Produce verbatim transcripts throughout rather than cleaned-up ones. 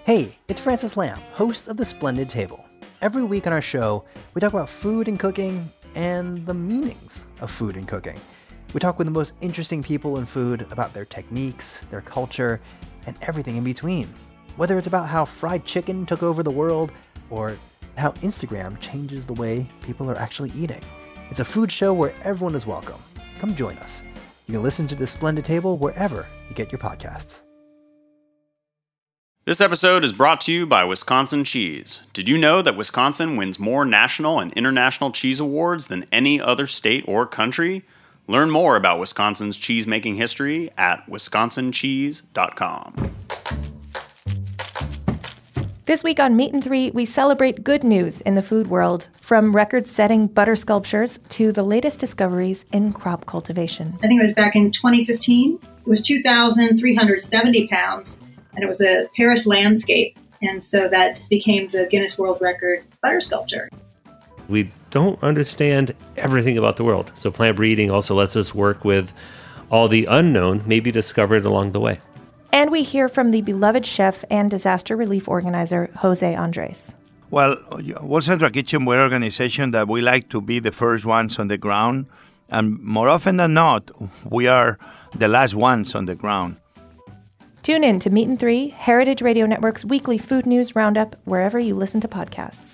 Hey, it's Francis Lamb, host of The Splendid Table. Every week on our show, we talk about food and cooking and the meanings of food and cooking. We talk with the most interesting people in food about their techniques, their culture, and everything in between. Whether it's about how fried chicken took over the world or how Instagram changes the way people are actually eating. It's a food show where everyone is welcome. Come join us. You can listen to The Splendid Table wherever you get your podcasts. This episode is brought to you by Wisconsin Cheese. Did you know that Wisconsin wins more national and international cheese awards than any other state or country? Learn more about Wisconsin's cheese-making history at wisconsin cheese dot com. This week on Meat and Three, we celebrate good news in the food world, from record-setting butter sculptures to the latest discoveries in crop cultivation. I think it was back in twenty fifteen. It was two thousand three hundred seventy pounds. And it was a Paris landscape. And so that became the Guinness World Record butter sculpture. We don't understand everything about the world. So plant breeding also lets us work with all the unknown, maybe discovered along the way. And we hear from the beloved chef and disaster relief organizer, Jose Andres. Well, World Central Kitchen, we're an organization that we like to be the first ones on the ground. And more often than not, we are the last ones on the ground. Tune in to Meat and Three, Heritage Radio Network's weekly food news roundup, wherever you listen to podcasts.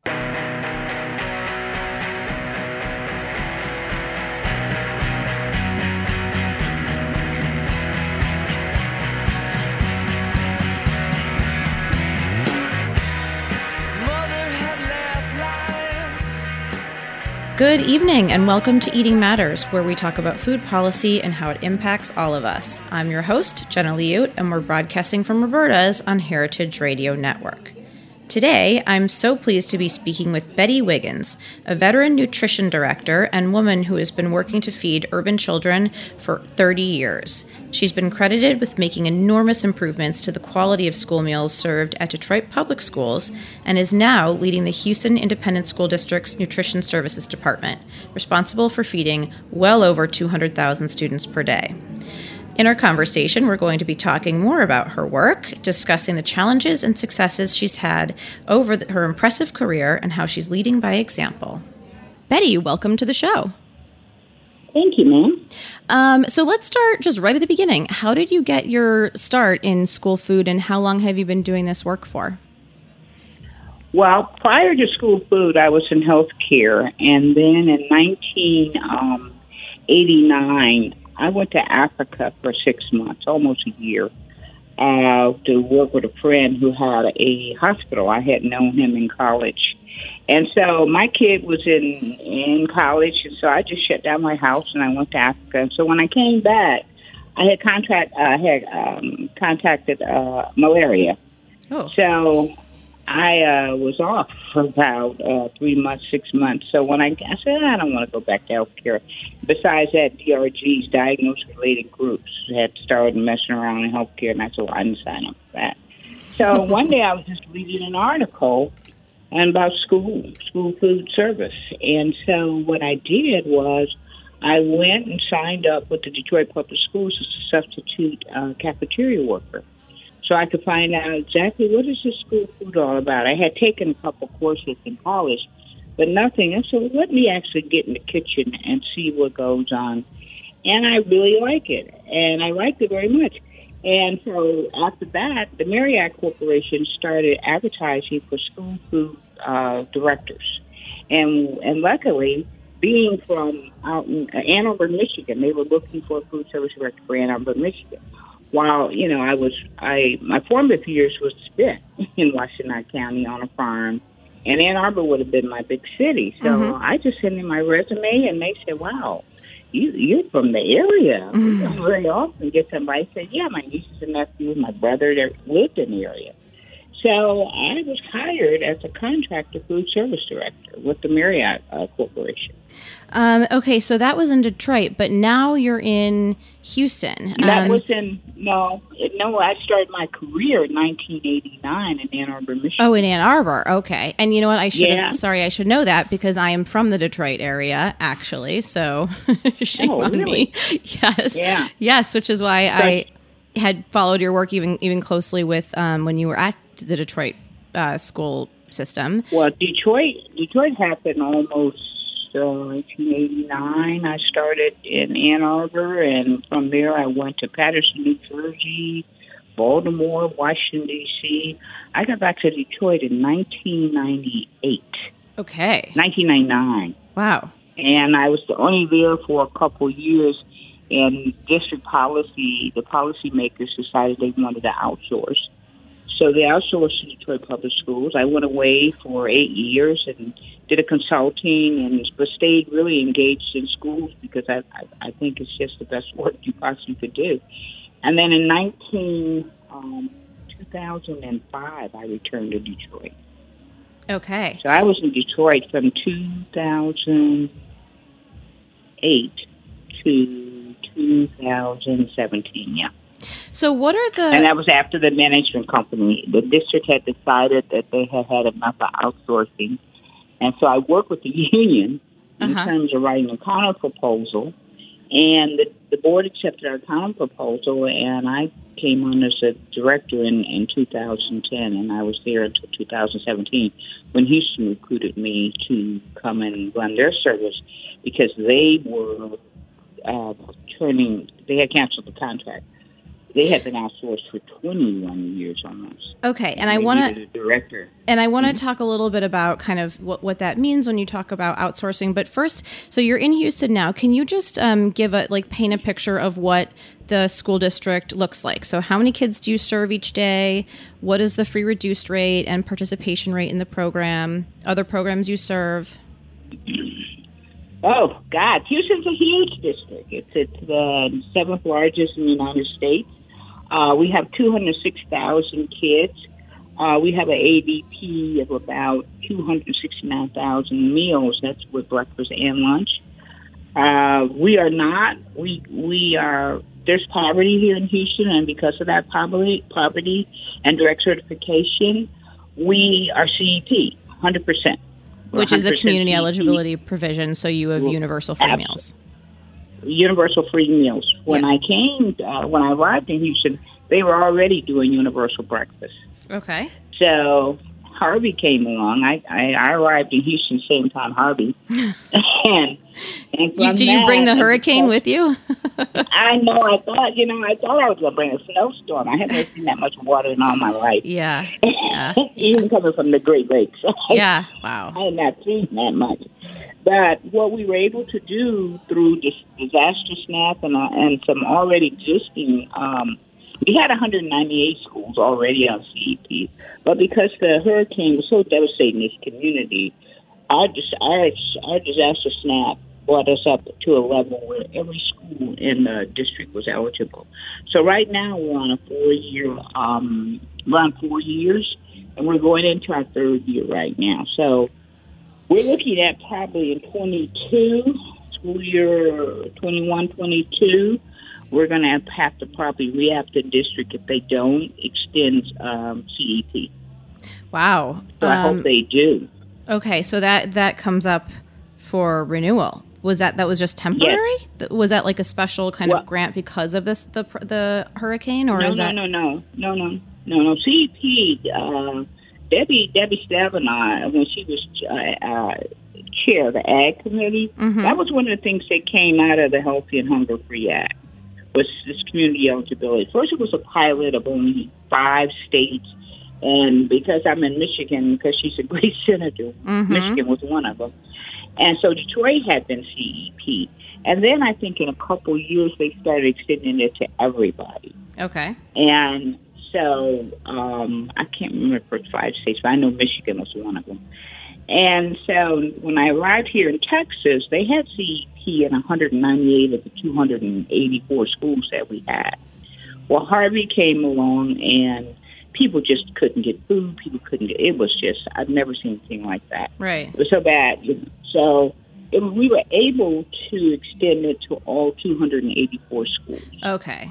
Good evening and welcome to Eating Matters, where we talk about food policy and how it impacts all of us. I'm your host, Jenna Liut, and we're broadcasting from Roberta's on Heritage Radio Network. Today, I'm so pleased to be speaking with Betty Wiggins, a veteran nutrition director and woman who has been working to feed urban children for thirty years. She's been credited with making enormous improvements to the quality of school meals served at Detroit Public Schools and is now leading the Houston Independent School District's Nutrition Services Department, responsible for feeding well over two hundred thousand students per day. In our conversation, we're going to be talking more about her work, discussing the challenges and successes she's had over the, her impressive career and how she's leading by example. Betty, welcome to the show. Thank you, ma'am. Um, so let's start just right at the beginning. How did you get your start in school food, and how long have you been doing this work for? Well, prior to school food, I was in healthcare, and then in nineteen eighty-nine, I went to Africa for six months, almost a year, uh, to work with a friend who had a hospital. I had known him in college. And so my kid was in, in college, and so I just shut down my house and I went to Africa. And so when I came back, I had contract, uh, had um, contacted uh, malaria. Oh. So I uh, was off for about uh, three months, six months. So when I, I said, I don't want to go back to healthcare. Besides that, D R Gs, diagnosed related groups, had started messing around in healthcare, and I said, well, I didn't sign up for that. So one day I was just reading an article and about school, school food service. And so what I did was I went and signed up with the Detroit Public Schools as a substitute uh, cafeteria worker, so I could find out exactly what is this school food all about. I had taken a couple courses in college, but nothing. And so let me actually get in the kitchen and see what goes on. And I really like it, and I liked it very much. And so after that, the Marriott Corporation started advertising for school food uh, directors. And and luckily, being from out in Ann Arbor, Michigan, they were looking for a food service director for Ann Arbor, Michigan. While, you know, I was, I my formative years was spent in Washtenaw County on a farm, and Ann Arbor would have been my big city. So mm-hmm. I just sent in my resume, and they said, wow, you, you're from the area. Mm-hmm. We don't very often get somebody say, yeah, my nieces and nephews, my brother, they lived in the area. So I was hired as a contractor food service director with the Marriott uh, Corporation. Um, okay, so that was in Detroit, but now you're in Houston. Um, that was in, no, no, I started my career in nineteen eighty-nine in Ann Arbor, Michigan. Oh, in Ann Arbor, okay. And you know what, I should yeah. have, sorry, I should know that because I am from the Detroit area, actually, so shame oh, on really? me. Yes. Yeah. Yes, which is why so, I... had followed your work even even closely with um, when you were at the Detroit uh, school system. Well, Detroit, Detroit happened almost uh, nineteen eighty-nine. I started in Ann Arbor, and from there I went to Paterson, New Jersey, Baltimore, Washington, D C I got back to Detroit in nineteen ninety-eight. Okay. nineteen ninety-nine. Wow. And I was only there for a couple years, and district policy, the policymakers decided they wanted to outsource. So they outsourced to Detroit Public Schools. I went away for eight years and did a consulting, and but stayed really engaged in schools because I, I, I think it's just the best work you possibly could do. And then in nineteen, um, two thousand five, I returned to Detroit. Okay. So I was in Detroit from two thousand eight to two thousand seventeen, yeah. So what are the... And that was after the management company. The district had decided that they had had enough of outsourcing. And so I worked with the union in Uh-huh. terms of writing a counter proposal. And the, the board accepted our counter proposal, and I came on as a director in, in two thousand ten, and I was there until two thousand seventeen when Houston recruited me to come and run their service because they were uh, turning, they had canceled the contract. They had been outsourced for twenty-one years almost. Okay, and They I want needed to a director. and I want to talk a little bit about kind of what, what that means when you talk about outsourcing. But first, so you're in Houston now. Can you just um, give a like paint a picture of what the school district looks like? So how many kids do you serve each day? What is the free reduced rate and participation rate in the program? Other programs you serve? Oh, God. Houston's a huge district. It's, it's the seventh largest in the United States. Uh, we have two hundred six thousand kids. Uh, we have an A D P of about two hundred sixty-nine thousand meals. That's with breakfast and lunch. Uh, we are not, we, we are, there's poverty here in Houston, and because of that poverty, poverty and direct certification, we are C E P, one hundred percent. Which is the community C E P. eligibility provision, so you have Well, universal free absolutely. meals. Universal free meals. When Yeah. I came, uh, when I arrived in Houston, they were already doing universal breakfast. Okay. So Harvey came along. I, I, I arrived in Houston same time Harvey. and, and You, from did you bring that, the hurricane with you? I know. I thought, you know, I thought I was going to bring a snowstorm. I haven't seen that much water in all my life. Yeah. Yeah. Even coming from the Great Lakes. Yeah. Wow. I had not seen that much. But what we were able to do through this disaster SNAP and, uh, and some already existing, um, we had one hundred ninety-eight schools already on C E P. But because the hurricane was so devastating this community, our, dis- our, our disaster SNAP brought us up to a level where every school in the district was eligible. So right now we're on a four-year, um, we're on four years, and we're going into our third year right now. So we're looking at probably in twenty-two, school year twenty-one, twenty-two, we're going to have to probably re-up the district if they don't extend um, C E P. Wow. So I Um, hope they do. Okay, so that that comes up for renewal. Was that that was just temporary? Th- Was that like a special kind Well- of grant because of this the pr- the hurricane, or no, is no, that no, no, no, no, no, no. C E P, uh, Debbie, Debbie Stabenow, when she was uh, uh, chair of the Ag Committee, Mhm. that was one of the things that came out of the Healthy and Hunger Free Act, was this community eligibility. First, it was a pilot of only five states, and because I'm in Michigan, because she's a great senator, Mhm. Michigan was one of them. And so Detroit had been C E P. And then I think in a couple years, they started extending it to everybody. okay? And so um, I can't remember the first five states, but I know Michigan was one of them. And so when I arrived here in Texas, they had C E P in one hundred ninety-eight of the two hundred eighty-four schools that we had. Well, Harvey came along, and people just couldn't get food. People couldn't get, it was just, I've never seen anything like that. Right. It was so bad. So it, we were able to extend it to all two hundred eighty-four schools. Okay.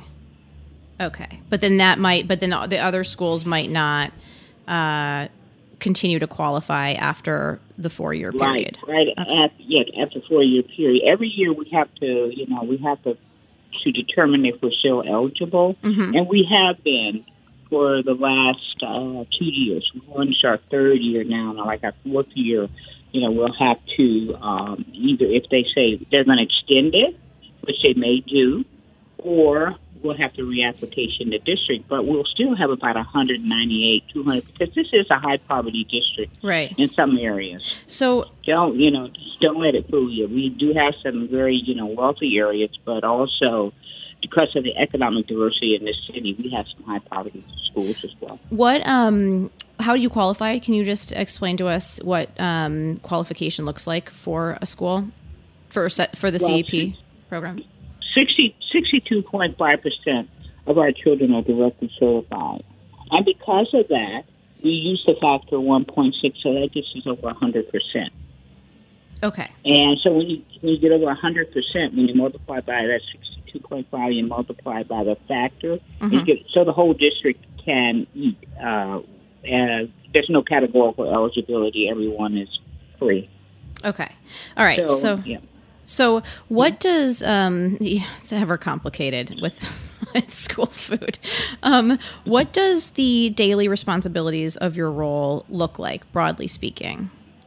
Okay. But then that might, but then the other schools might not uh, continue to qualify after the four-year period. Right, right. Okay. After, yeah, after four-year period. Every year we have to, you know, we have to to determine if we're still eligible, Mm-hmm. and we have been for the last uh, two years. We're going into our third year now, and like our fourth year, you know, we'll have to um, either, if they say they're going to extend it, which they may do, or we'll have to reapplication the district, but we'll still have about one hundred ninety-eight, two hundred, because this is a high-poverty district Right. in some areas. So, Don't, you know, just don't let it fool you. We do have some very, you know, wealthy areas, but also because of the economic diversity in this city, we have some high-poverty schools as well. what? Um, how do you qualify? Can you just explain to us what um, qualification looks like for a school for set for the Well, C E P program? sixty, sixty-two point five percent of our children are directly certified. And because of that, we use the factor one point six, so that gets us over one hundred percent. Okay. And so when you, when you get over one hundred percent, when you multiply by that sixty-two point five, you multiply by the factor, Mhm. you get, so the whole district can eat. Uh, and there's no categorical eligibility. Everyone is free. Okay. All right. So, So, yeah. so what does um? It's ever complicated with with school food. Um, what does the daily responsibilities of your role look like, broadly speaking?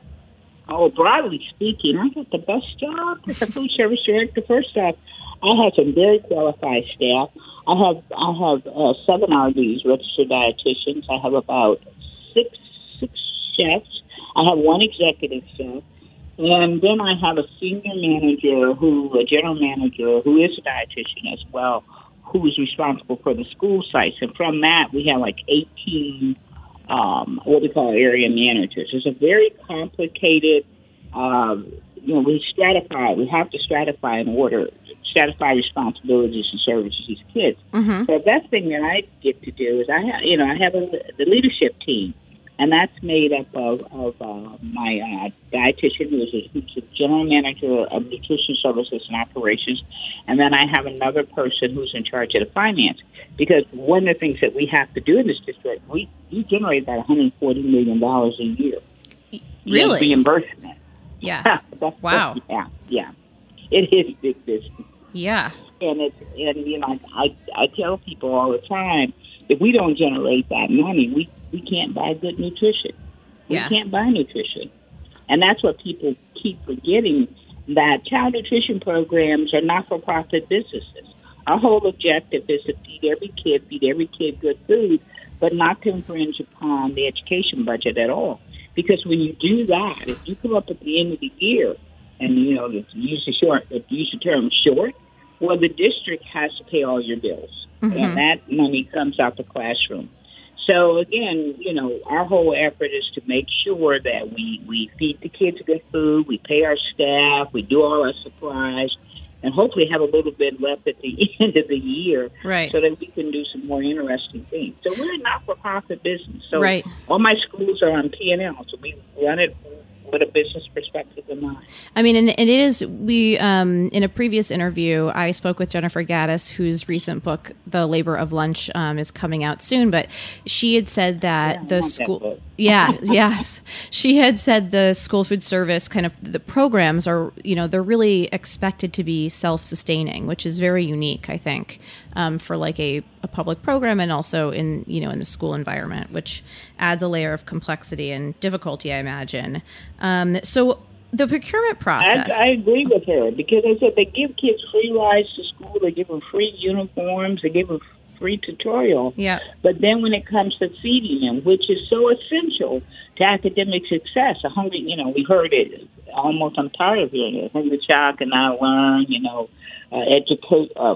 Oh, broadly speaking, I got the best job as a food service director. First off, I have some very qualified staff. I have I have uh, seven R Ds, registered dietitians. I have about six six chefs. I have one executive chef, and then I have a senior manager, who a general manager, who is a dietitian as well, who is responsible for the school sites. And from that, we have like eighteen. Um, what we call area managers. It's a very complicated, um, you know, we stratify, we have to stratify in order, stratify responsibilities and services to these kids. Mm-hmm. So the best thing that I get to do is I have, you know, I have a, the leadership team, and that's made up of, of uh, my uh, dietitian, who's a, who's a general manager of nutrition services and operations, and then I have another person who's in charge of the finance. Because one of the things that we have to do in this district, we, we generate about one hundred forty million dollars a year. Really? In reimbursement. Yeah. That's, Wow. That's, yeah, yeah. It is big business. Yeah. And it's and you know I I tell people all the time, if we don't generate that money, we, we can't buy good nutrition. We Yeah. can't buy nutrition, and that's what people keep forgetting, that child nutrition programs are not for profit businesses. Our whole objective is to feed every kid, feed every kid good food, but not to infringe upon the education budget at all. Because when you do that, if you come up at the end of the year, and you know, use the short, use the term short, well, the district has to pay all your bills, Mhm. and that money comes out the classroom. So again, you know, our whole effort is to make sure that we, we feed the kids good food, we pay our staff, we do all our supplies, and hopefully have a little bit left at the end of the year, Right. so that we can do some more interesting things. So we're a not-for-profit business. So Right. all my schools are on P and L, so we run it with a business perspective in mind. I mean, and, and it is, we, um, in a previous interview, I spoke with Jennifer Gaddis, whose recent book, The Labor of Lunch, um, is coming out soon, but she had said that Yeah, I the want that school, book. yeah, yes, she had said the school food service kind of, the programs are, you know, they're really expected to be self-sustaining, which is very unique, I think, um, for like a, a public program, and also in, you know, in the school environment, which adds a layer of complexity and difficulty, I imagine. Um, so the procurement process. I, I agree with her, because I said they give kids free rides to school, they give them free uniforms, they give them free tutorial. Yeah. But then when it comes to feeding them, which is so essential to academic success, a hungry, you know, we heard it almost, I'm tired of hearing it. A hungry child cannot learn, you know, uh, educate, uh,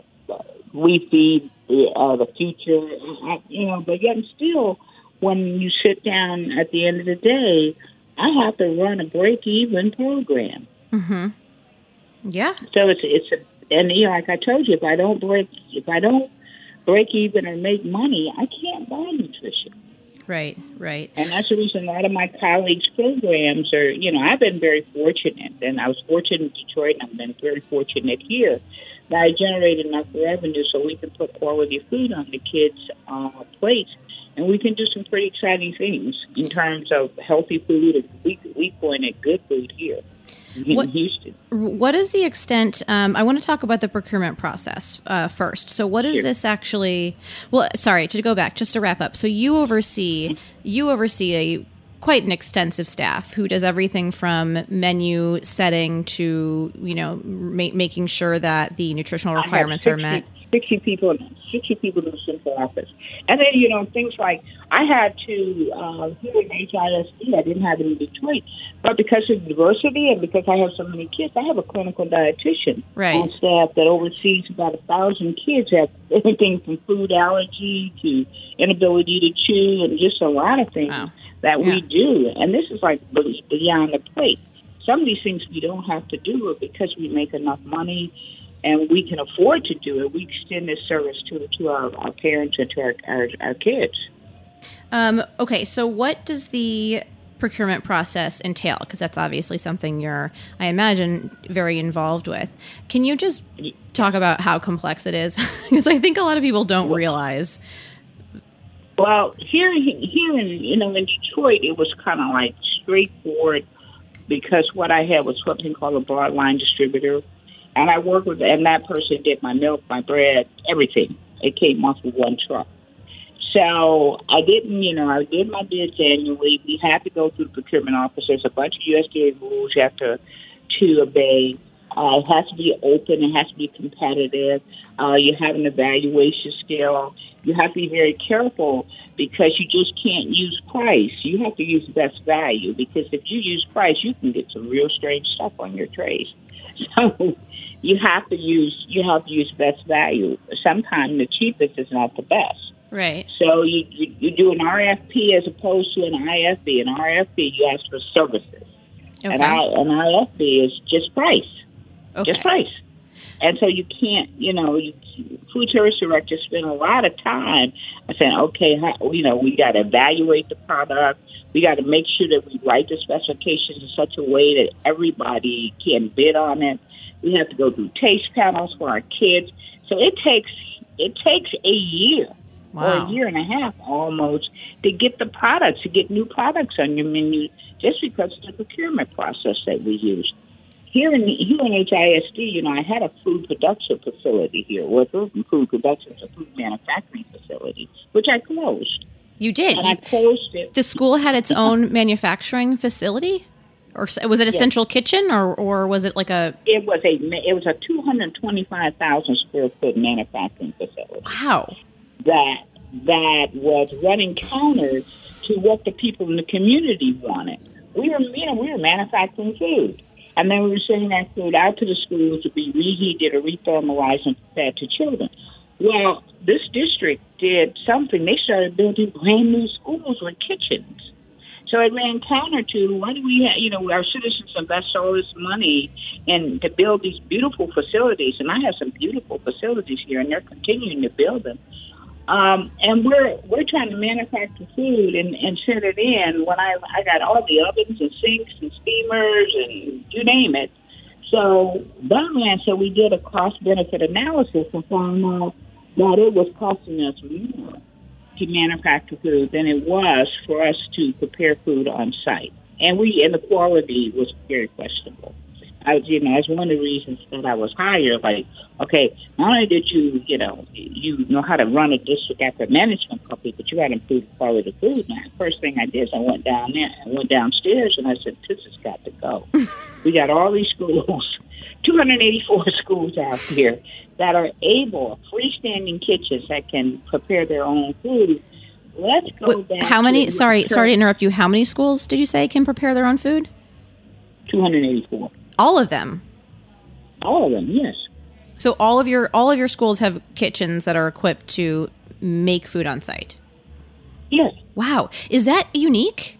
we feed the, uh, the future, uh, you know, but yet still, when you sit down at the end of the day, I have to run a break-even program. Mm-hmm. Yeah. So it's it's a, and you know, like I told you, if I don't break if I don't break even or make money, I can't buy nutrition. Right, right. And that's the reason a lot of my colleagues' programs are, you know, I've been very fortunate, and I was fortunate in Detroit, and I've been very fortunate here, that I generate enough revenue so we can put quality food on the kids' uh, plates, and we can do some pretty exciting things in terms of healthy food, and we, we point at good food here. in what, Houston. What is the extent? Um, I want to talk about the procurement process uh, first. So, what is Sure. this actually? Well, sorry to go back, just to wrap up. So, you oversee you oversee a quite an extensive staff who does everything from menu setting to you know ma- making sure that the nutritional requirements I are have met. sixty people, sixty people in the central office, and then you know things like I had to uh, here in H I S D. I didn't have it in Detroit, but because of diversity and because I have so many kids, I have a clinical dietitian Right. on staff that oversees about a thousand kids. Have everything from food allergy to inability to chew, and just a lot of things Wow. that Yeah. we do. And this is like beyond the plate. Some of these things we don't have to do, but because we make enough money and we can afford to do it, we extend this service to to our, our parents and to our, our, our kids. Um, okay, so what does the procurement process entail? Because that's obviously something you're, I imagine, very involved with. Can you just talk about how complex it is? Because I think a lot of people don't realize. Well, here, here in you know in Detroit, it was kind of like straightforward because what I had was something called a broadline distributor, and I worked with, and that person did my milk, my bread, everything. It came off of one truck. So I didn't, you know, I did my bids annually. We had to go through the procurement office. There's a bunch of U S D A rules you have to to obey. Uh, it has to be open. It has to be competitive. Uh, you have an evaluation scale. You have to be very careful because you just can't use price. You have to use best value because if you use price, you can get some real strange stuff on your trays. So you have to use you have to use best value. Sometimes the cheapest is not the best. Right. So you, you you do an R F P as opposed to an I F B. An R F B, you ask for services. Okay. And I, an I F B is just price. Okay. Just price. And so you can't, you know, you, food service directors spend a lot of time saying, okay, how, you know, we got to evaluate the product. We got to make sure that we write the specifications in such a way that everybody can bid on it. We have to go through taste panels for our kids. So it takes it takes a year Wow. or a year and a half almost to get the products, to get new products on your menu just because of the procurement process that we use. Here in here in H I S D, you know, I had a food production facility here. Well, food production is a food manufacturing facility, which I closed. You did. And You- I closed it. the school had its own manufacturing facility, or s- was it a Yes. central kitchen, or or was it like a? It was a it was a two hundred twenty-five thousand square foot manufacturing facility Wow. that that was running counter to what the people in the community wanted. We were, you know, we were manufacturing food. And then we were sending that food out to the schools to be reheated or rethermalized and fed to children. Well, this district did something. They started building brand new schools with kitchens. So it ran counter to why do we, have, you know, our citizens invest all this money in to build these beautiful facilities, and I have some beautiful facilities here, and they're continuing to build them. Um, and we're we're trying to manufacture food and, and send it in. When I I got all the ovens and sinks and steamers and you name it. So Bowman said we did a cost benefit analysis and found out that it was costing us more to manufacture food than it was for us to prepare food on site, and we and the quality was very questionable. I was, you know, that's one of the reasons that I was hired. Like, okay, not only did you, you know, you know how to run a district asset management company, but you got to improve the quality of food. Now, first thing I did is I went down there, I went downstairs, and I said, this has got to go. We got all these schools, two hundred eighty-four schools out here that are able, freestanding kitchens that can prepare their own food. Let's go Wait, back. how many? to- Sorry, sorry to interrupt you. How many schools did you say can prepare their own food? two hundred eighty-four. All of them. All of them, yes. So all of your all of your schools have kitchens that are equipped to make food on site. Yes. Wow, is that unique?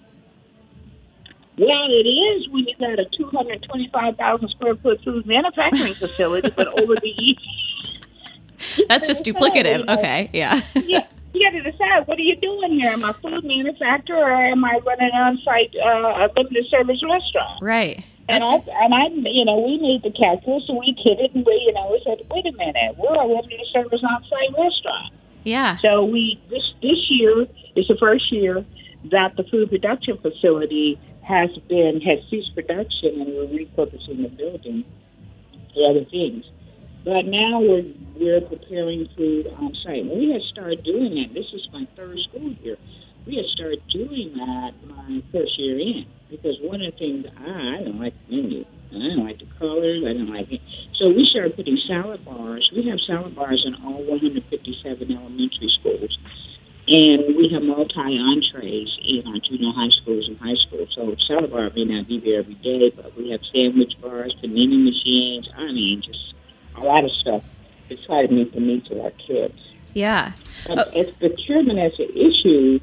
Well, it is when you got a two hundred twenty-five thousand square foot food manufacturing facility, but over the years. That's just duplicative. Okay, yeah. Yeah, you got to decide, what are you doing here? Am I a food manufacturer or am I running an on-site uh, a limited service restaurant? Right. And I, and I, you know, we made the calculus and we did it, and we, you know, we said, wait a minute, we're a limited service on-site restaurant. Yeah. So we this this year is the first year that the food production facility has been has ceased production, and we're repurposing the building for other things. But now we're we're preparing food on site. We had started doing that. This is my third school year. We had started doing that my first year in, because one of the things I, I don't like the menu. I don't like the colors. I don't like it. So we started putting salad bars. We have salad bars in all one hundred fifty-seven elementary schools. And we have multi-entrees in our junior high schools and high schools. So salad bar may not be there every day, but we have sandwich bars, panini machines. I mean, just a lot of stuff to try to meet the needs of our kids. Yeah. Uh, as procurement as an issue,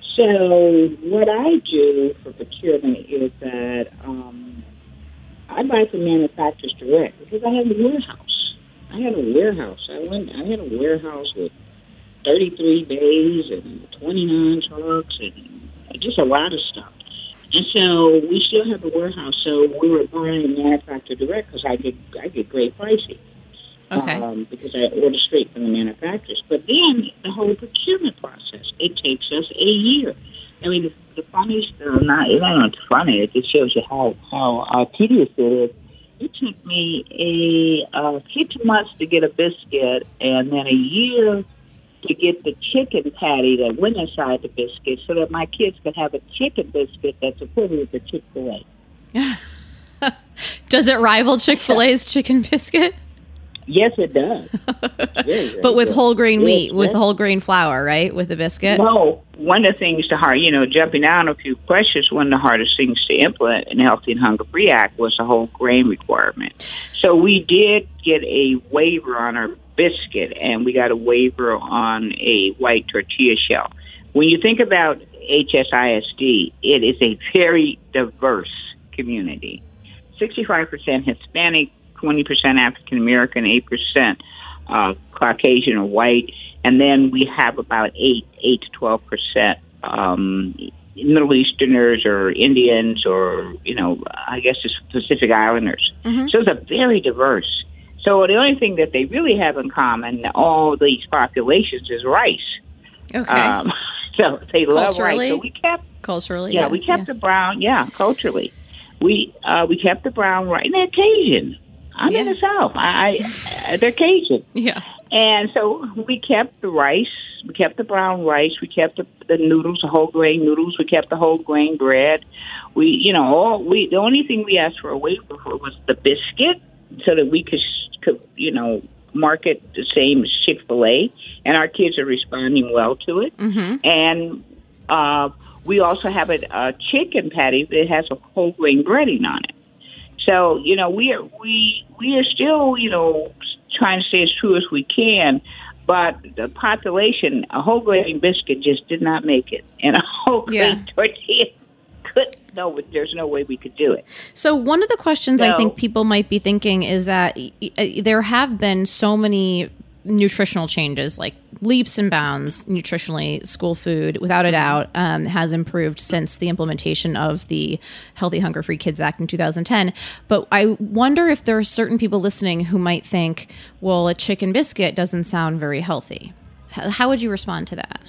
so what I do for procurement is that um, I buy from manufacturers direct, because I have a warehouse. I had a warehouse. I went. I had a warehouse with thirty-three bays and twenty-nine trucks and just a lot of stuff. And so we still have a warehouse. So we were buying manufacturer direct because I get I get great pricing. Okay. Um, because I order straight from the manufacturers. But then the whole procurement process, it takes us a year. I mean, the, the funniest, uh, not, it's not funny, it just shows you how, how uh, tedious it is. It took me a uh, six months to get a biscuit, and then a year to get the chicken patty that went inside the biscuit, so that my kids could have a chicken biscuit that's equivalent to Chick-fil-A. Does it rival Chick-fil-A's chicken biscuit? Yes, it does. Very, very But with good. whole grain Yes, wheat, with yes. whole grain flour, right? With the biscuit? No, one of the things to hard, you know, jumping down a few questions, one of the hardest things to implement in the Healthy and Hunger Free Act was the whole grain requirement. So we did get a waiver on our biscuit, and we got a waiver on a white tortilla shell. When you think about H S I S D, it is a very diverse community. sixty-five percent Hispanic, twenty percent African American, eight percent uh, Caucasian or white, and then we have about eight, eight to twelve percent um, Middle Easterners or Indians or, you know, I guess it's Pacific Islanders. Mm-hmm. So it's a very diverse. So the only thing that they really have in common, all these populations, is rice. Okay. Um, so they love rice. Culturally? So we kept Culturally? yeah, we kept yeah. the brown. Yeah, culturally, we uh, we kept the brown rice. And they're Cajun. I'm Yeah. in the South. I, I they're Cajun. Yeah. And so we kept the rice. We kept the brown rice. We kept the, the noodles, the whole grain noodles. We kept the whole grain bread. We, you know, all we. The only thing we asked for a waiver for was the biscuit, so that we could, could you know, market the same as Chick-fil-A, and our kids are responding well to it. Mm-hmm. And uh, we also have a, a chicken patty that has a whole grain breading on it. So, you know, we are we we are still, you know, trying to stay as true as we can, but the population, a whole grain biscuit just did not make it, and a whole grain Yeah. tortilla could no, there's no way we could do it. So one of the questions I So- think people might be thinking is that y- y- there have been so many nutritional changes, like leaps and bounds nutritionally. School food, without a doubt, um, has improved since the implementation of the Healthy Hunger Free Kids Act in two thousand ten. But I wonder if there are certain people listening who might think, well, a chicken biscuit doesn't sound very healthy. H- How would you respond to that?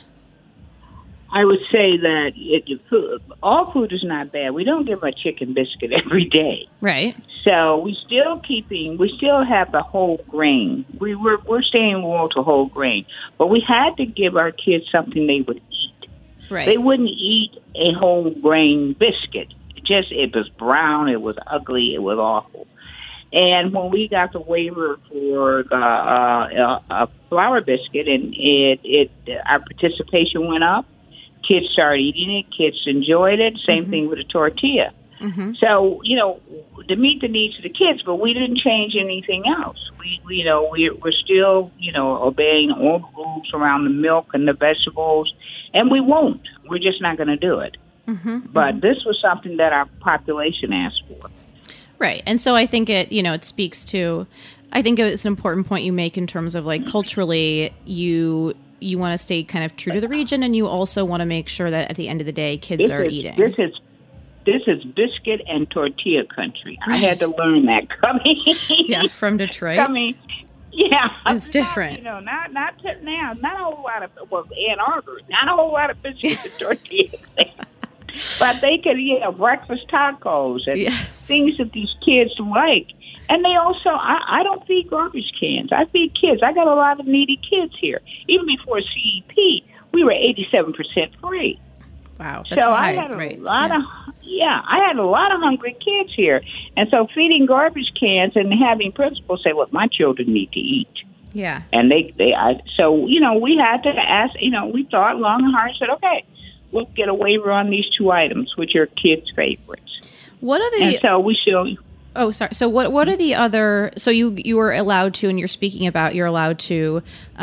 I would say that it, it, food, all food is not bad. We don't give a chicken biscuit every day. Right. So we still keeping, we still have the whole grain. We were we're staying loyal to whole grain, but we had to give our kids something they would eat. Right. They wouldn't eat a whole grain biscuit. It just it was brown, it was ugly, it was awful. And when we got the waiver for the, uh, a flour biscuit, and it it our participation went up. Kids started eating it. Kids enjoyed it. Same mm-hmm. thing with the tortilla. Mm-hmm. So, you know, to meet the needs of the kids, but we didn't change anything else. We, we you know, we, we're still, you know, obeying all the rules around the milk and the vegetables, and we won't. We're just not going to do it. Mm-hmm. But this was something that our population asked for. Right. And so I think it, you know, it speaks to, I think it's an important point you make in terms of like culturally, you you want to stay kind of true to the region, and you also want to make sure that at the end of the day, kids this are is, eating. This is this is biscuit and tortilla country. Right. I had to learn that coming. Yeah, from Detroit. Coming, yeah, it's different. You know, not not to now, not a whole lot of well, Ann Arbor, not a whole lot of biscuits and tortillas. But but they could, you know, breakfast tacos and Yes. things that these kids like. And they also, I, I don't feed garbage cans. I feed kids. I got a lot of needy kids here. Even before C E P, we were eighty-seven percent free. Wow. That's so high, I had a right. lot yeah. of, yeah, I had a lot of hungry kids here. And so feeding garbage cans and having principals say, look, my children need to eat. Yeah. And they, they, I, so, you know, we had to ask, you know, we thought long and hard and said, okay, we'll get a waiver on these two items, which are kids' favorites. What are the... And so we still... Oh, sorry. So what what are the other? So you you were allowed to, and you're speaking about you're allowed to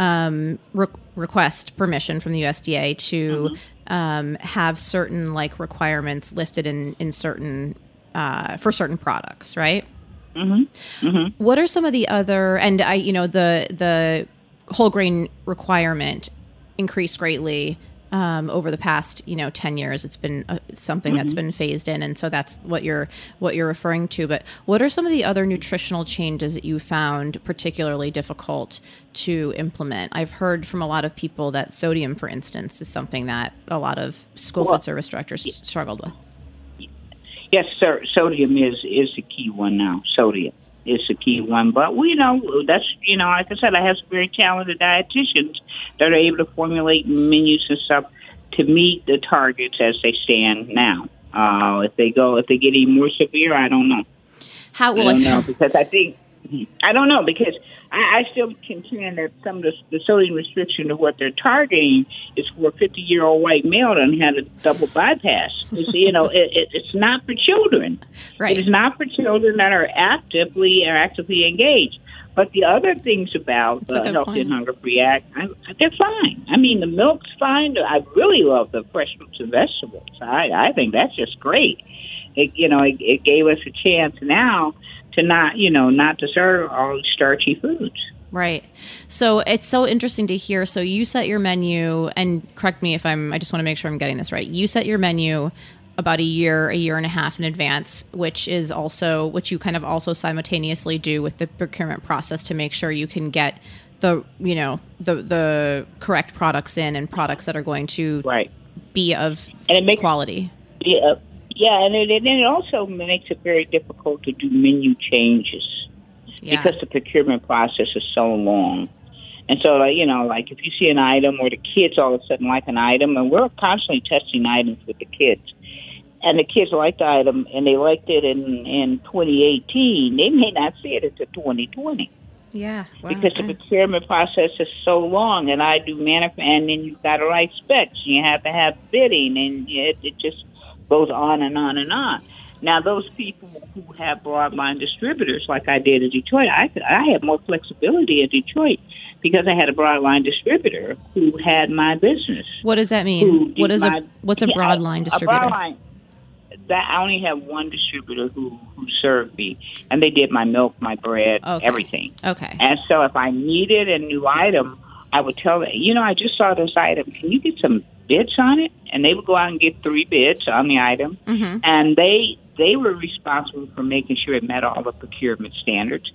um, re- request permission from the U S D A to mm-hmm. um, have certain like requirements lifted in in certain uh, for certain products, right? Mm-hmm. Mm-hmm. What are some of the other? And I, you know, the the whole grain requirement increased greatly. Um, over the past, you know, ten years, it's been uh, something mm-hmm. that's been phased in, and so that's what you're what you're referring to. But what are some of the other nutritional changes that you found particularly difficult to implement? I've heard from a lot of people that sodium, for instance, is something that a lot of school well, food service directors yeah. struggled with. Yes, sir. Sodium is is the key one now. Sodium is the key one. But we know that's, you know, like I said, I have some very talented dietitians that are able to formulate menus and stuff to meet the targets as they stand now. Uh, if they go, if they get any more severe, I don't know. How will I don't it? know, because I think, I don't know, because I, I still contend that some of the, the sodium restriction of what they're targeting is for a fifty-year-old white male that had a double bypass. It's, you know, it, it, it's not for children. Right. It is not for children that are actively or actively engaged. But the other things about the Healthy and Hunger Free Act, I, they're fine. I mean, the milk's fine. I really love the fresh fruits and vegetables. I, I think that's just great. It, you know, it, it gave us a chance now to not, you know, not to serve all these starchy foods. Right. So it's so interesting to hear. So you set your menu, and correct me if I'm, I just want to make sure I'm getting this right. You set your menu about a year, a year and a half in advance, which is also, which you kind of also simultaneously do with the procurement process to make sure you can get the, you know, the, the correct products in and products that are going to right. be of and it makes, quality. Yeah. Yeah, and it, and it also makes it very difficult to do menu changes yeah. because the procurement process is so long. And so, like, you know, like if you see an item or the kids all of a sudden like an item, and we're constantly testing items with the kids, and the kids like the item and they liked it in, in twenty eighteen, they may not see it until twenty twenty. Yeah. Wow. Because the procurement process is so long, and I do manuf- and then you've got to write specs, and you have to have bidding, and it, it just goes on and on and on. Now, those people who have broadline distributors, like I did in Detroit, I I had more flexibility in Detroit because I had a broadline distributor who had my business. What does that mean? What is my, a what's a broadline yeah, distributor? A broadline, that I only have one distributor who who served me, and they did my milk, my bread, okay. everything. Okay. And so, if I needed a new item, I would tell them, you know, I just saw this item. Can you get some bids on it? And they would go out and get three bids on the item, mm-hmm. and they they were responsible for making sure it met all the procurement standards,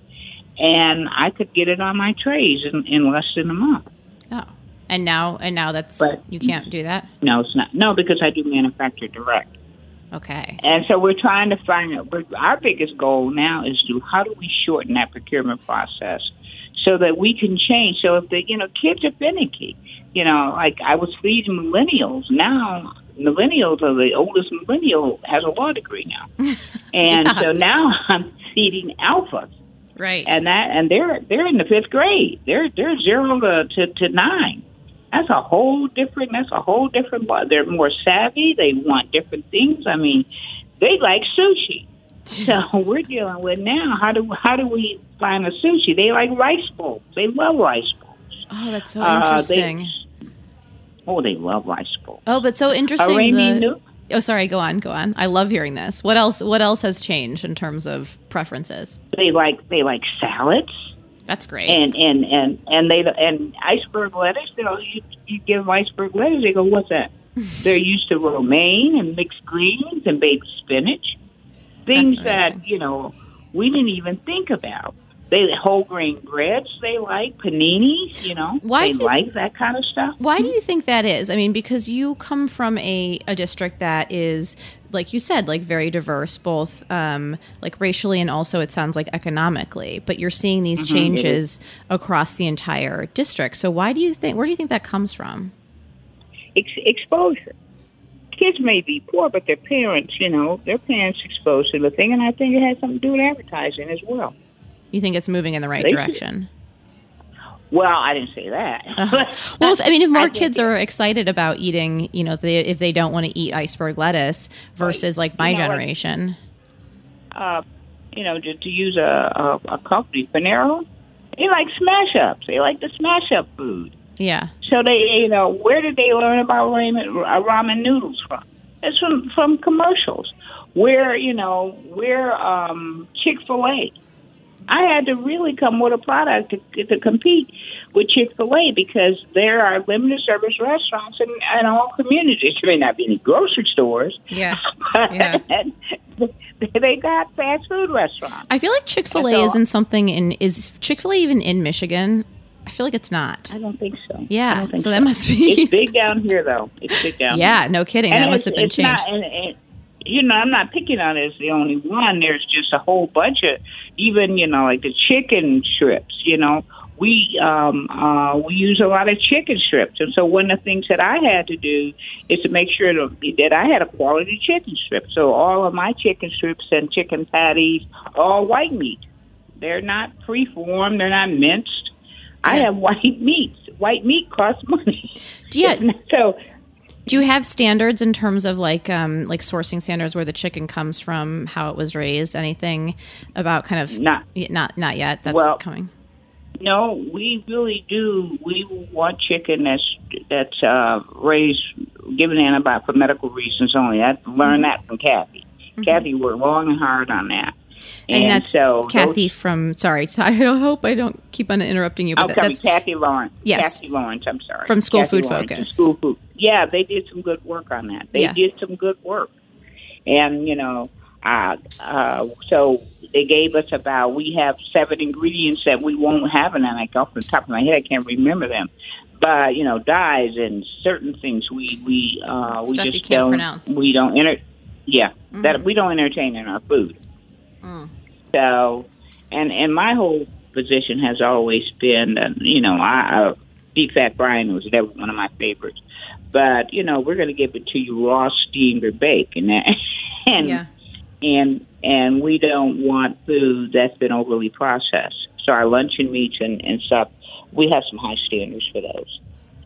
and I could get it on my trays in, in less than a month. Oh, and now and now that's but, you can't do that? No, it's not. No, because I do manufacture direct. Okay. And so we're trying to find out. Our biggest goal now is to how do we shorten that procurement process so that we can change. So if the you know kids are finicky. You know, like I was feeding millennials. Now, millennials are the oldest millennial has a law degree now, and yeah. so now I'm feeding alphas. Right. And that, and they're they're in the fifth grade. They're they're zero to, to, to nine. That's a whole different. That's a whole different. They're more savvy. They want different things. I mean, they like sushi. So we're dealing with now. How do how do we find a sushi? They like rice bowls. They love rice bowls. Oh, that's so interesting. Uh, they, Oh, they love rice bowls. Oh, but so interesting. Arabian the, noodles. Oh, sorry. Go on. Go on. I love hearing this. What else? What else has changed in terms of preferences? They like they like salads. That's great. And and and and they and iceberg lettuce. You know, you, you give them iceberg lettuce, they go, "What's that?" They're used to romaine and mixed greens and baby spinach, things that you know we didn't even think about. They whole grain breads they like, paninis, you know. Why they do you like th- that kind of stuff. Why do you think that is? I mean, because you come from a, a district that is, like you said, like very diverse, both um, like racially and also it sounds like economically. But you're seeing these Mm-hmm, changes across the entire district. So why do you think? Where do you think that comes from? Ex- exposure. Kids may be poor, but their parents, you know, their parents exposed to the thing, and I think it has something to do with advertising as well. You think it's moving in the right They direction? Well, I didn't say that. Uh, well, if, I mean, if more I think kids it- are excited about eating, you know, if they, if they don't want to eat iceberg lettuce versus like my You know, like- generation. uh, you know, to, to use a, a, a company, Panero, they like smash ups. They like the smash up food. Yeah. So they, you know, where did they learn about ramen, uh, ramen noodles from? It's from from commercials. Where, you know, where um, Chick-fil-A. I had to really come with a product to, to compete with Chick-fil-A because there are limited service restaurants in, in all communities. There may not be any grocery stores. Yeah. But Yeah. they got fast food restaurants. I feel like Chick-fil-A So- isn't something in, is Chick-fil-A even in Michigan? I feel like it's not. I don't think so. I Yeah. don't think So that must be. It's big down here, though. It's big down here. Yeah. No kidding. And That must it's- have been it's changed. Not, and, and, you know, I'm not picking on it as the only one. There's just a whole bunch of, even, you know, like the chicken strips, you know. We um, uh, we use a lot of chicken strips. And so one of the things that I had to do is to make sure that, that I had a quality chicken strip. So all of my chicken strips and chicken patties are all white meat. They're not pre-formed. They're not minced. I have white meat. White meat costs money. Yeah. So Do you have standards in terms of like um, like sourcing standards where the chicken comes from, how it was raised, anything about kind of Not- y- not not yet? That's Well, coming. no, we really do. We want chicken that's that's uh, raised, given antibiotics for medical reasons only. I learned that from Kathy. Kathy worked long and hard on that. And, And, that's so Kathy those, from. Sorry, so I don't hope I don't keep on interrupting you. But I'm that, coming, that's Kathy Lawrence. Yes. Kathy Lawrence. I'm sorry. From School Kathy Food Lawrence Focus. from School Food. Yeah, they did some good work on that. They Yeah. did some good work, and you know, uh, uh, so they gave us about. We have seven ingredients that we won't have, and like off the top of my head, I can't remember them. But you know, dyes and certain things we we uh, we Stuff just you can't don't pronounce. we don't enter. Yeah, Mhm. that we don't entertain in our food. Mm. So, and and my whole position has always been, uh, you know, I, uh, Deep Fat Brian was never one of my favorites, but you know, we're going to give it to you raw, steamed, or baked, and that, and Yeah. and and we don't want food that's been overly processed. So our luncheon meats and and stuff, we have some high standards for those.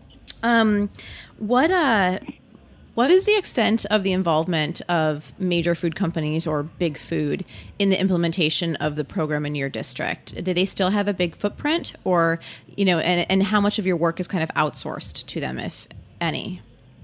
Um, what uh, what is the extent of the involvement of major food companies or big food in the implementation of the program in your district? Do they still have a big footprint, or you know, and and how much of your work is kind of outsourced to them, if any?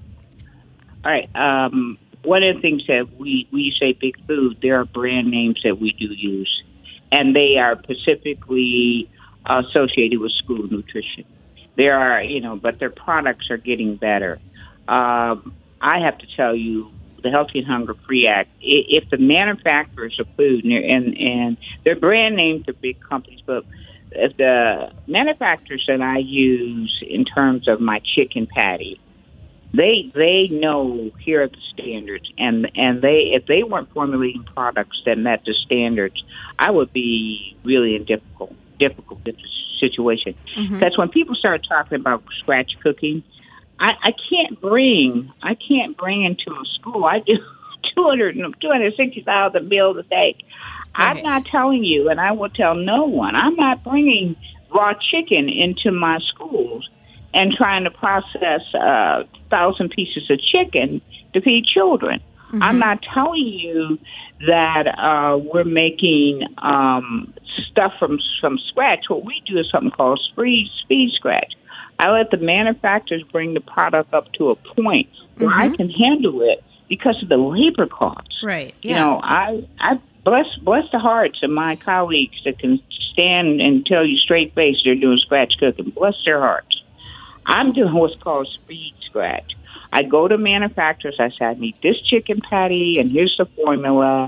All right. Um, one of the things that we, we say big food, there are brand names that we do use, and they are specifically associated with school nutrition. There are, you know, but their products are getting better. Um, I have to tell you, the Healthy and Hunger Free Act, i- if the manufacturers of food, and, they're- and, and their brand names are big companies, but if the manufacturers that I use in terms of my chicken patty, They they know here are the standards, and and they if they weren't formulating products that met the standards, I would be really in difficult difficult situation. Because Mm-hmm. when people start talking about scratch cooking, I, I can't bring I can't bring into a school. I do two hundred two hundred sixty thousand meals a day. I'm Right. not telling you, and I will tell no one. I'm not bringing raw chicken into my schools and trying to process a uh, thousand pieces of chicken to feed children. Mm-hmm. I'm not telling you that uh, we're making um, stuff from from scratch. What we do is something called speed, speed scratch. I let the manufacturers bring the product up to a point where Mm-hmm. I can handle it because of the labor costs. Right. You know, I I bless bless the hearts of my colleagues that can stand and tell you straight face they're doing scratch cooking. Bless their hearts. I'm doing what's called speed scratch. I go to manufacturers. I say, I need this chicken patty, and here's the formula.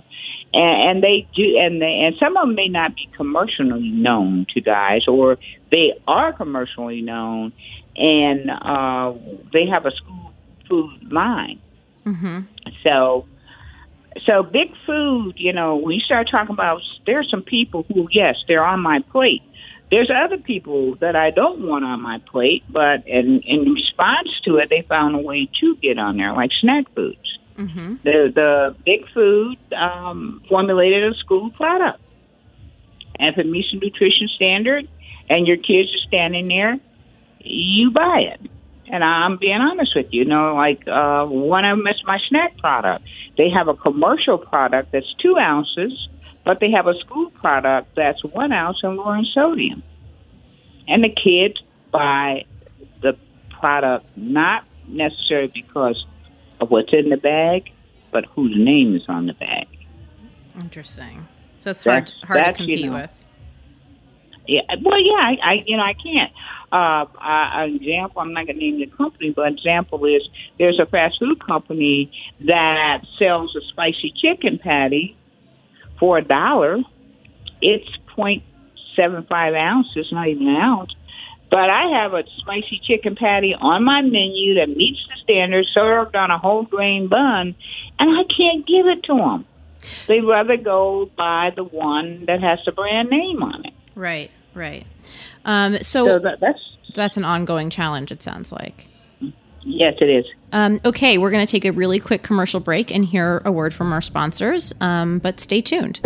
And, and they do, and they, and some of them may not be commercially known to guys, or they are commercially known, and uh, they have a school food line. Mm-hmm. So, so big food. You know, when you start talking about, there are some people who, yes, they're on my plate. There's other people that I don't want on my plate, but in, in response to it, they found a way to get on there, like snack foods. Mm-hmm. The the big food um, formulated a school product, and if it meets the nutrition standard, and your kids are standing there, you buy it. And I'm being honest with you. You know, like uh, one of them is my snack product. They have a commercial product that's two ounces. But they have a school product that's one ounce and lower in sodium. And the kids buy the product not necessarily because of what's in the bag, but whose name is on the bag. Interesting. So it's hard, That's- hard to that's, compete you know, with. Yeah, well, yeah, I, I you know, I can't. Uh, I, an example, I'm not going to name the company, but an example is there's a fast food company that sells a spicy chicken patty for a dollar. It's zero point seven five ounces, not even an ounce. But I have a spicy chicken patty on my menu that meets the standards, served on a whole grain bun, and I can't give it to them. They'd rather go buy the one that has the brand name on it. Right, right. Um, so So that, that's that's an ongoing challenge, it sounds like. yes, it is. Um, okay, we're going to take a really quick commercial break and hear a word from our sponsors, um, but stay tuned.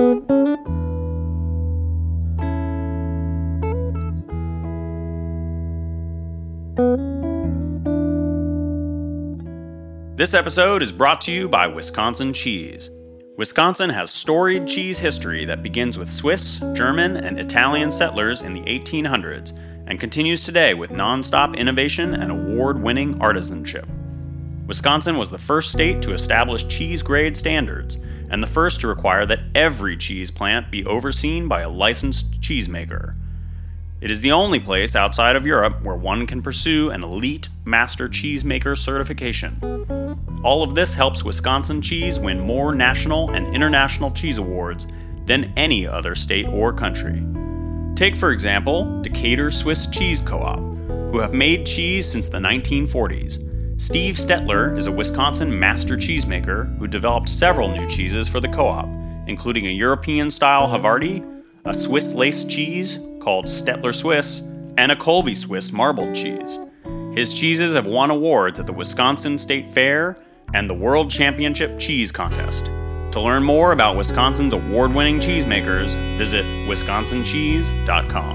This episode is brought to you by Wisconsin Cheese. Wisconsin has storied cheese history that begins with Swiss, German, and Italian settlers in the eighteen hundreds and continues today with nonstop innovation and award-winning artisanship. Wisconsin was the first state to establish cheese grade standards and the first to require that every cheese plant be overseen by a licensed cheesemaker. It is the only place outside of Europe where one can pursue an elite master cheesemaker certification. All of this helps Wisconsin cheese win more national and international cheese awards than any other state or country. Take, for example, Decatur Swiss Cheese Co-op, who have made cheese since the nineteen forties. Steve Stetler is a Wisconsin master cheesemaker who developed several new cheeses for the co-op, including a European-style Havarti, a Swiss lace cheese called Stetler Swiss, and a Colby Swiss marbled cheese. His cheeses have won awards at the Wisconsin State Fair and the World Championship Cheese Contest. To learn more about Wisconsin's award-winning cheesemakers, visit wisconsin cheese dot com.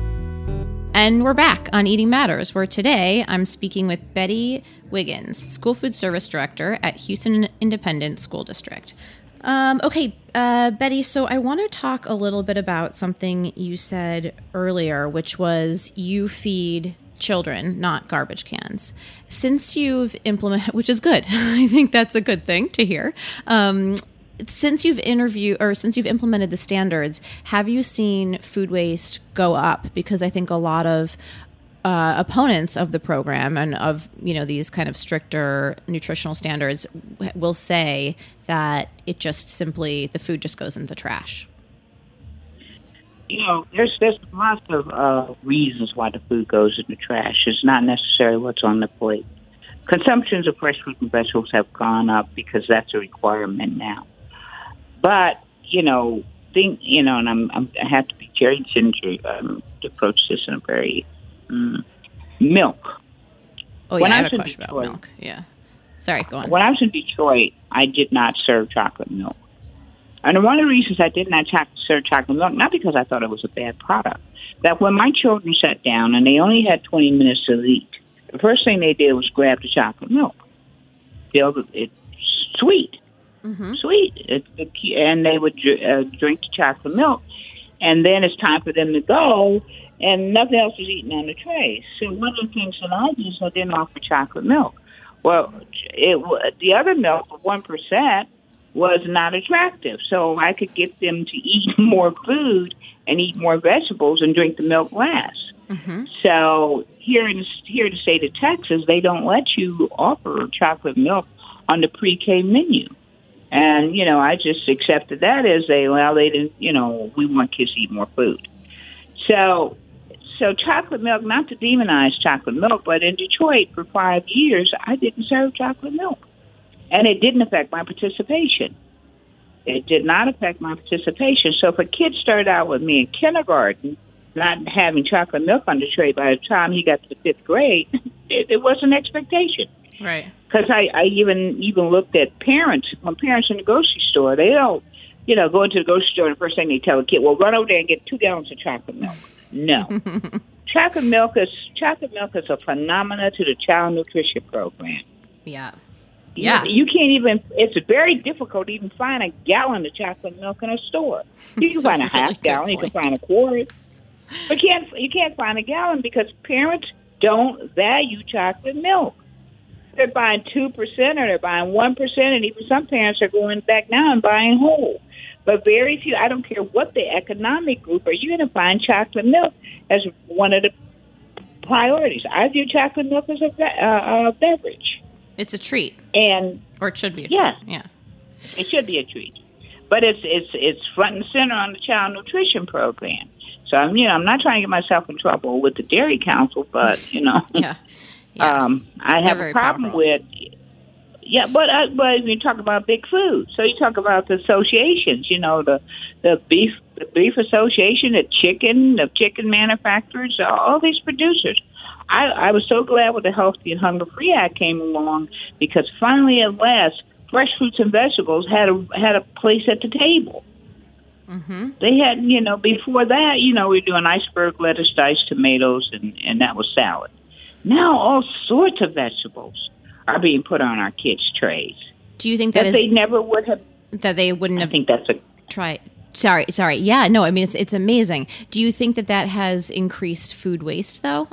And we're back on Eating Matters, where today I'm speaking with Betty Wiggins, School Food Service Director at Houston Independent School District. Um, okay, uh, Betty, so I want to talk a little bit about something you said earlier, which was you feed children, not garbage cans. Since you've implemented, which is good, I think that's a good thing to hear. Um, since you've interviewed or since you've implemented the standards, have you seen food waste go up? Because I think a lot of uh, opponents of the program and of, you know, these kind of stricter nutritional standards will say that it just simply, the food just goes in the trash. You know, there's there's lots of uh, reasons why the food goes in the trash. It's not necessarily what's on the plate. Consumptions of fresh fruit and vegetables have gone up because that's a requirement now. But you know, think you know, and I'm, I'm I have to be very ginger um, to approach this in a very um, milk. Oh yeah, when I I have a was in question about Detroit- milk. Yeah, sorry, go on. When I was in Detroit, I did not serve chocolate milk. And one of the reasons I did not cho- serve chocolate milk, not because I thought it was a bad product, that when my children sat down and they only had twenty minutes to eat, the first thing they did was grab the chocolate milk. Feel it's sweet, Mm-hmm. sweet, it's the key, and they would uh, drink the chocolate milk, and then it's time for them to go, and nothing else is eaten on the tray. So one of the things that I did is I didn't offer chocolate milk. Well, it the other milk, one percent. Was not attractive. So I could get them to eat more food and eat more vegetables and drink the milk less. Mm-hmm. So here in here in the state of Texas, they don't let you offer chocolate milk on the pre-K menu. And, you know, I just accepted that as a, well, they didn't, you know, we want kids to eat more food. So, so chocolate milk, not to demonize chocolate milk, but in Detroit for five years, I didn't serve chocolate milk. And it didn't affect my participation. It did not affect my participation. So if a kid started out with me in kindergarten, not having chocolate milk on the tray, by the time he got to the fifth grade, it, it was an expectation. Right. Because I, I even even looked at parents. When parents in the grocery store, they don't, you know, go into the grocery store and the first thing they tell a kid, well, run over there and get two gallons of chocolate milk. No. chocolate milk is chocolate milk is a phenomena to the child nutrition program. Yeah. Yeah. You, you can't even, it's very difficult to even find a gallon of chocolate milk in a store. You can find a really half gallon, point. you can find a quart. But you can't, you can't find a gallon because parents don't value chocolate milk. They're buying two percent or they're buying one percent, and even some parents are going back now and buying whole. But very few, I don't care what the economic group, are you going to find chocolate milk as one of the priorities. I view chocolate milk as a, uh, a beverage. It's a treat. And or it should be a yeah, treat. Yeah. It should be a treat. But it's it's it's front and center on the child nutrition program. So I'm you know I'm not trying to get myself in trouble with the Dairy Council, but you know yeah. Yeah. um, I have They're a problem powerful. with yeah. But uh, but you talk about big food, so you talk about the associations. You know the the beef the beef association, the chicken the chicken manufacturers, all these producers. I, I was so glad when the Healthy and Hunger Free Act came along because finally at last, fresh fruits and vegetables had a had a place at the table. Mm-hmm. They had, you know, before that, you know, we were doing iceberg lettuce, diced tomatoes, and, and that was salad. Now all sorts of vegetables are being put on our kids' trays. Do you think that, that is they never would have? That they wouldn't I have think that's a tried? Sorry, sorry. Yeah, no. I mean, it's it's amazing. Do you think that that has increased food waste, though?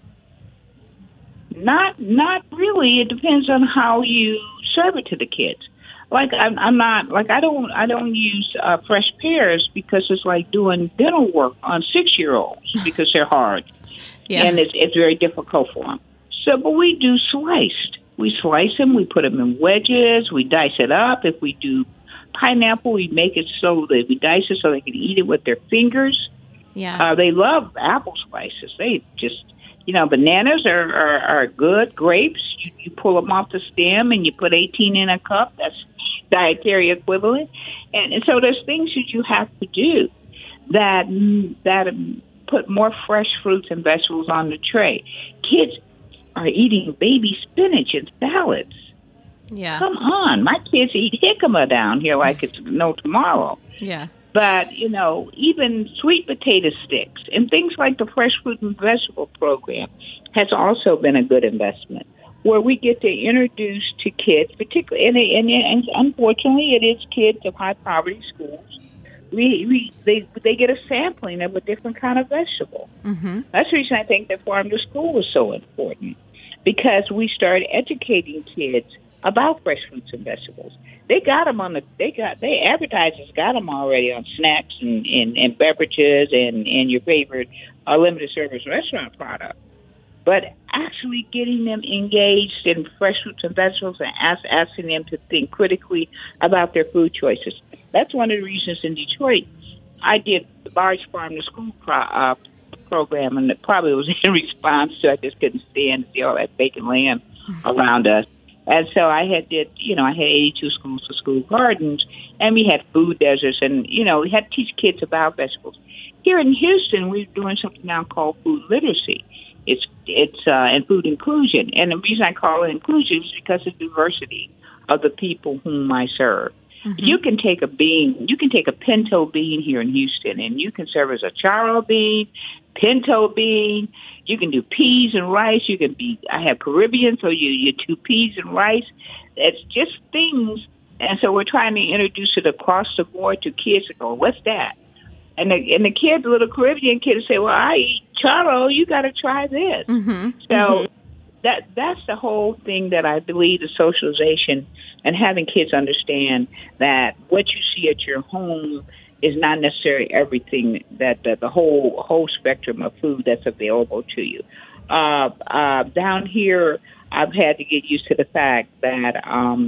Not, not really. It depends on how you serve it to the kids. Like I'm, I'm not like I don't, I don't use uh, fresh pears because it's like doing dental work on six-year-olds because they're hard, Yeah. and it's it's very difficult for them. So, but we do sliced. We slice them. We put them in wedges. We dice it up. If we do pineapple, we make it so that we dice it so they can eat it with their fingers. Yeah. Uh, they love apple slices. They just. You know, bananas are, are, are good. Grapes, you, you pull them off the stem and you put eighteen in a cup. That's dietary equivalent. And, and so there's things that you have to do that that put more fresh fruits and vegetables on the tray. Kids are eating baby spinach and salads. Yeah. Come on. My kids eat jicama down here like it's no tomorrow. Yeah. But, you know, even sweet potato sticks and things like the Fresh Fruit and Vegetable Program has also been a good investment where we get to introduce to kids, particularly, and, and, and unfortunately it is kids of high poverty schools. We, we they they get a sampling of a different kind of vegetable. Mm-hmm. That's the reason I think that Farm to School was so important because we started educating kids about fresh fruits and vegetables. They got them on the, they got, they advertisers got them already on snacks and, and, and beverages and, and your favorite uh, limited service restaurant product. But actually getting them engaged in fresh fruits and vegetables and ask, asking them to think critically about their food choices. That's one of the reasons in Detroit I did the large Farm to School pro, uh, program, and it probably was in response to I just couldn't stand to see all that vacant land around us. And so I had did, you know, I had eighty-two schools to school gardens, and we had food deserts, and, you know, we had to teach kids about vegetables. Here in Houston, we're doing something now called food literacy. It's, it's, uh, and food inclusion. And the reason I call it inclusion is because of the diversity of the people whom I serve. Mm-hmm. You can take a bean, you can take a pinto bean here in Houston, and you can serve as a charro bean, pinto bean. You can do peas and rice. You can be, I have Caribbean, so you, you do peas and rice. It's just things. And so we're trying to introduce it across the board to kids that go, what's that? And the, and the kids, the little Caribbean kids say, well, I eat charro. You got to try this. Mm-hmm. So mm-hmm. that that's the whole thing that I believe the socialization and having kids understand that what you see at your home is not necessarily everything that, that the whole whole spectrum of food that's available to you. Uh, uh, down here, I've had to get used to the fact that um,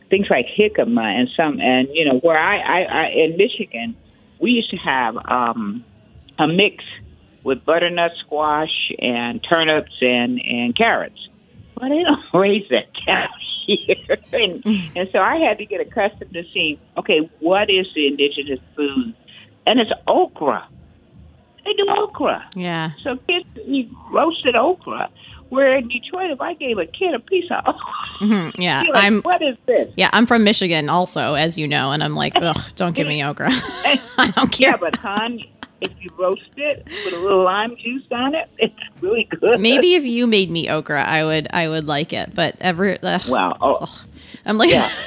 things like jicama and some, and you know, where I, I, I in Michigan, we used to have um, a mix with butternut squash and turnips and, and carrots. Well, they don't raise that down here. and, and so I had to get accustomed to seeing, okay, what is the indigenous food? And it's okra. They do okra. Yeah. So kids eat roasted okra. Where in Detroit, if I gave a kid a piece of okra, Mm-hmm. Yeah, like, I'm. what is this? Yeah, I'm from Michigan, also, as you know, and I'm like, ugh, don't give me okra. I don't care. Yeah, but hon, if you roast it, put a little lime juice on it, it's really good. Maybe if you made me okra, I would, I would like it. But every, ugh, wow, oh, ugh. I'm like, yeah.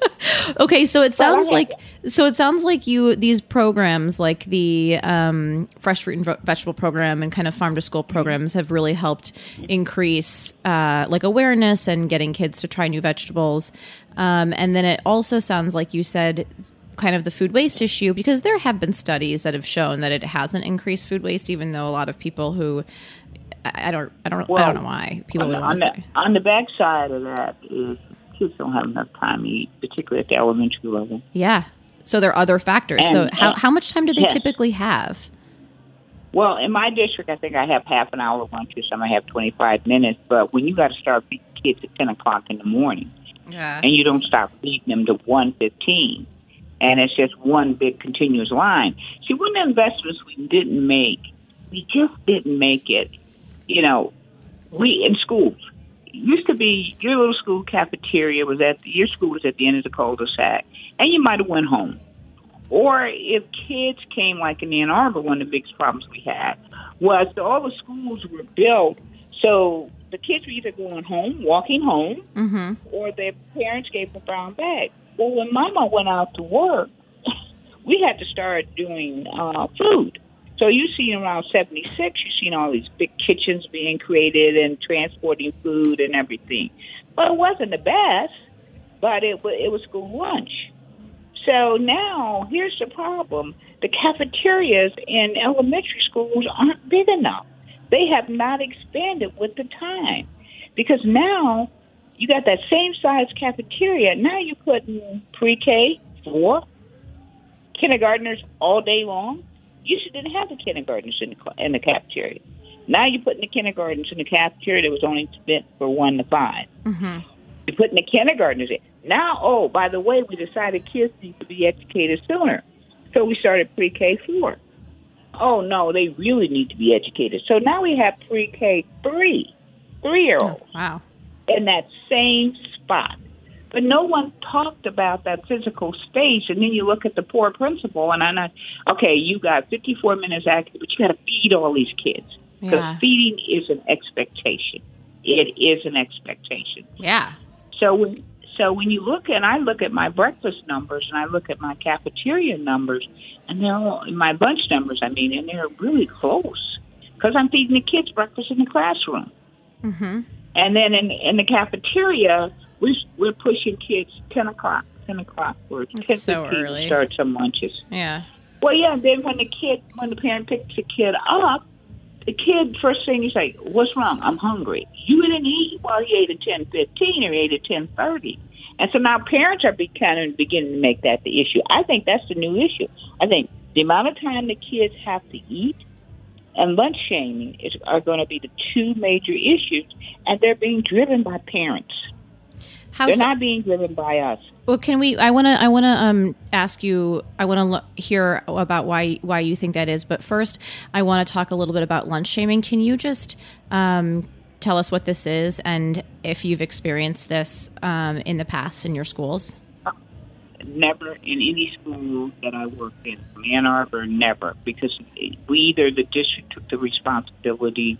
Okay, so it sounds Well, I like so it sounds like you these programs like the um, fresh fruit and v- vegetable program and kind of farm to school programs have really helped increase uh, like awareness and getting kids to try new vegetables. Um, and then it also sounds like you said kind of the food waste issue, because there have been studies that have shown that it hasn't increased food waste, even though a lot of people who I, I don't I don't Well, I don't know why people on would the, want on to the, say. on the backside of that is kids don't have enough time to eat, particularly at the elementary level. Yeah. So there are other factors. And, so how and, how much time do they yes. typically have? Well, in my district, I think I have half an hour lunches. Some I have twenty-five minutes. But when you got to start feeding kids at ten o'clock in the morning, Yeah. and you don't stop feeding them to one fifteen, and it's just one big continuous line. See, one of the investments we didn't make, we just didn't make it. You know, we in schools. It used to be your little school cafeteria was at your school was at the end of the cul-de-sac, and you might have went home. Or if kids came, like in Ann Arbor, one of the biggest problems we had was that all the schools were built so the kids were either going home, walking home, Mm-hmm. or their parents gave them a brown bag. Well, when Mama went out to work, we had to start doing uh, food. So you see around seventy-six, you've seen all these big kitchens being created and transporting food and everything. Well, it wasn't the best, but it, it was school lunch. So now, here's the problem. The cafeterias in elementary schools aren't big enough. They have not expanded with the time. Because now, you got that same size cafeteria. Now you're putting pre-K, four, kindergartners all day long. You used to didn't have the kindergartners in the, in the cafeteria. Now you're putting the kindergartens in the cafeteria that was only meant for one to five. Mm-hmm. You're putting the kindergartners in. Now, oh, by the way, we decided kids need to be educated sooner. So we started pre-K four. Oh, no, they really need to be educated. So now we have pre-K three, three-year-olds Oh, wow. in that same spot. But no one talked about that physical space. And then you look at the poor principal, and I'm not, okay, you got fifty-four minutes active, but you got to feed all these kids. Because Yeah. feeding is an expectation. It is an expectation. Yeah. So when so when you look and I look at my breakfast numbers and I look at my cafeteria numbers and they're all, my lunch numbers, I mean, and they're really close because I'm feeding the kids breakfast in the classroom. Mm-hmm. And then in in the cafeteria, we're we're pushing kids ten o'clock, ten o'clock, or ten That's so fifteen early. to start some lunches. Yeah. Well, yeah. Then when the kid, when the parent picks the kid up, the kid first thing he's like, "What's wrong? I'm hungry." You didn't eat. Well, he ate at ten fifteen or he ate at ten thirty, and so now parents are be, kind of beginning to make that the issue. I think that's the new issue. I think the amount of time the kids have to eat and lunch shaming is, are going to be the two major issues, and they're being driven by parents. How They're so- not being driven by us. Well, can we? I want to. I want to um, ask you. I want to l- hear about why why you think that is. But first, I want to talk a little bit about lunch shaming. Can you just um, tell us what this is and if you've experienced this um, in the past in your schools? Never in any school that I worked in, from Ann Arbor, never, because we either the district took the responsibility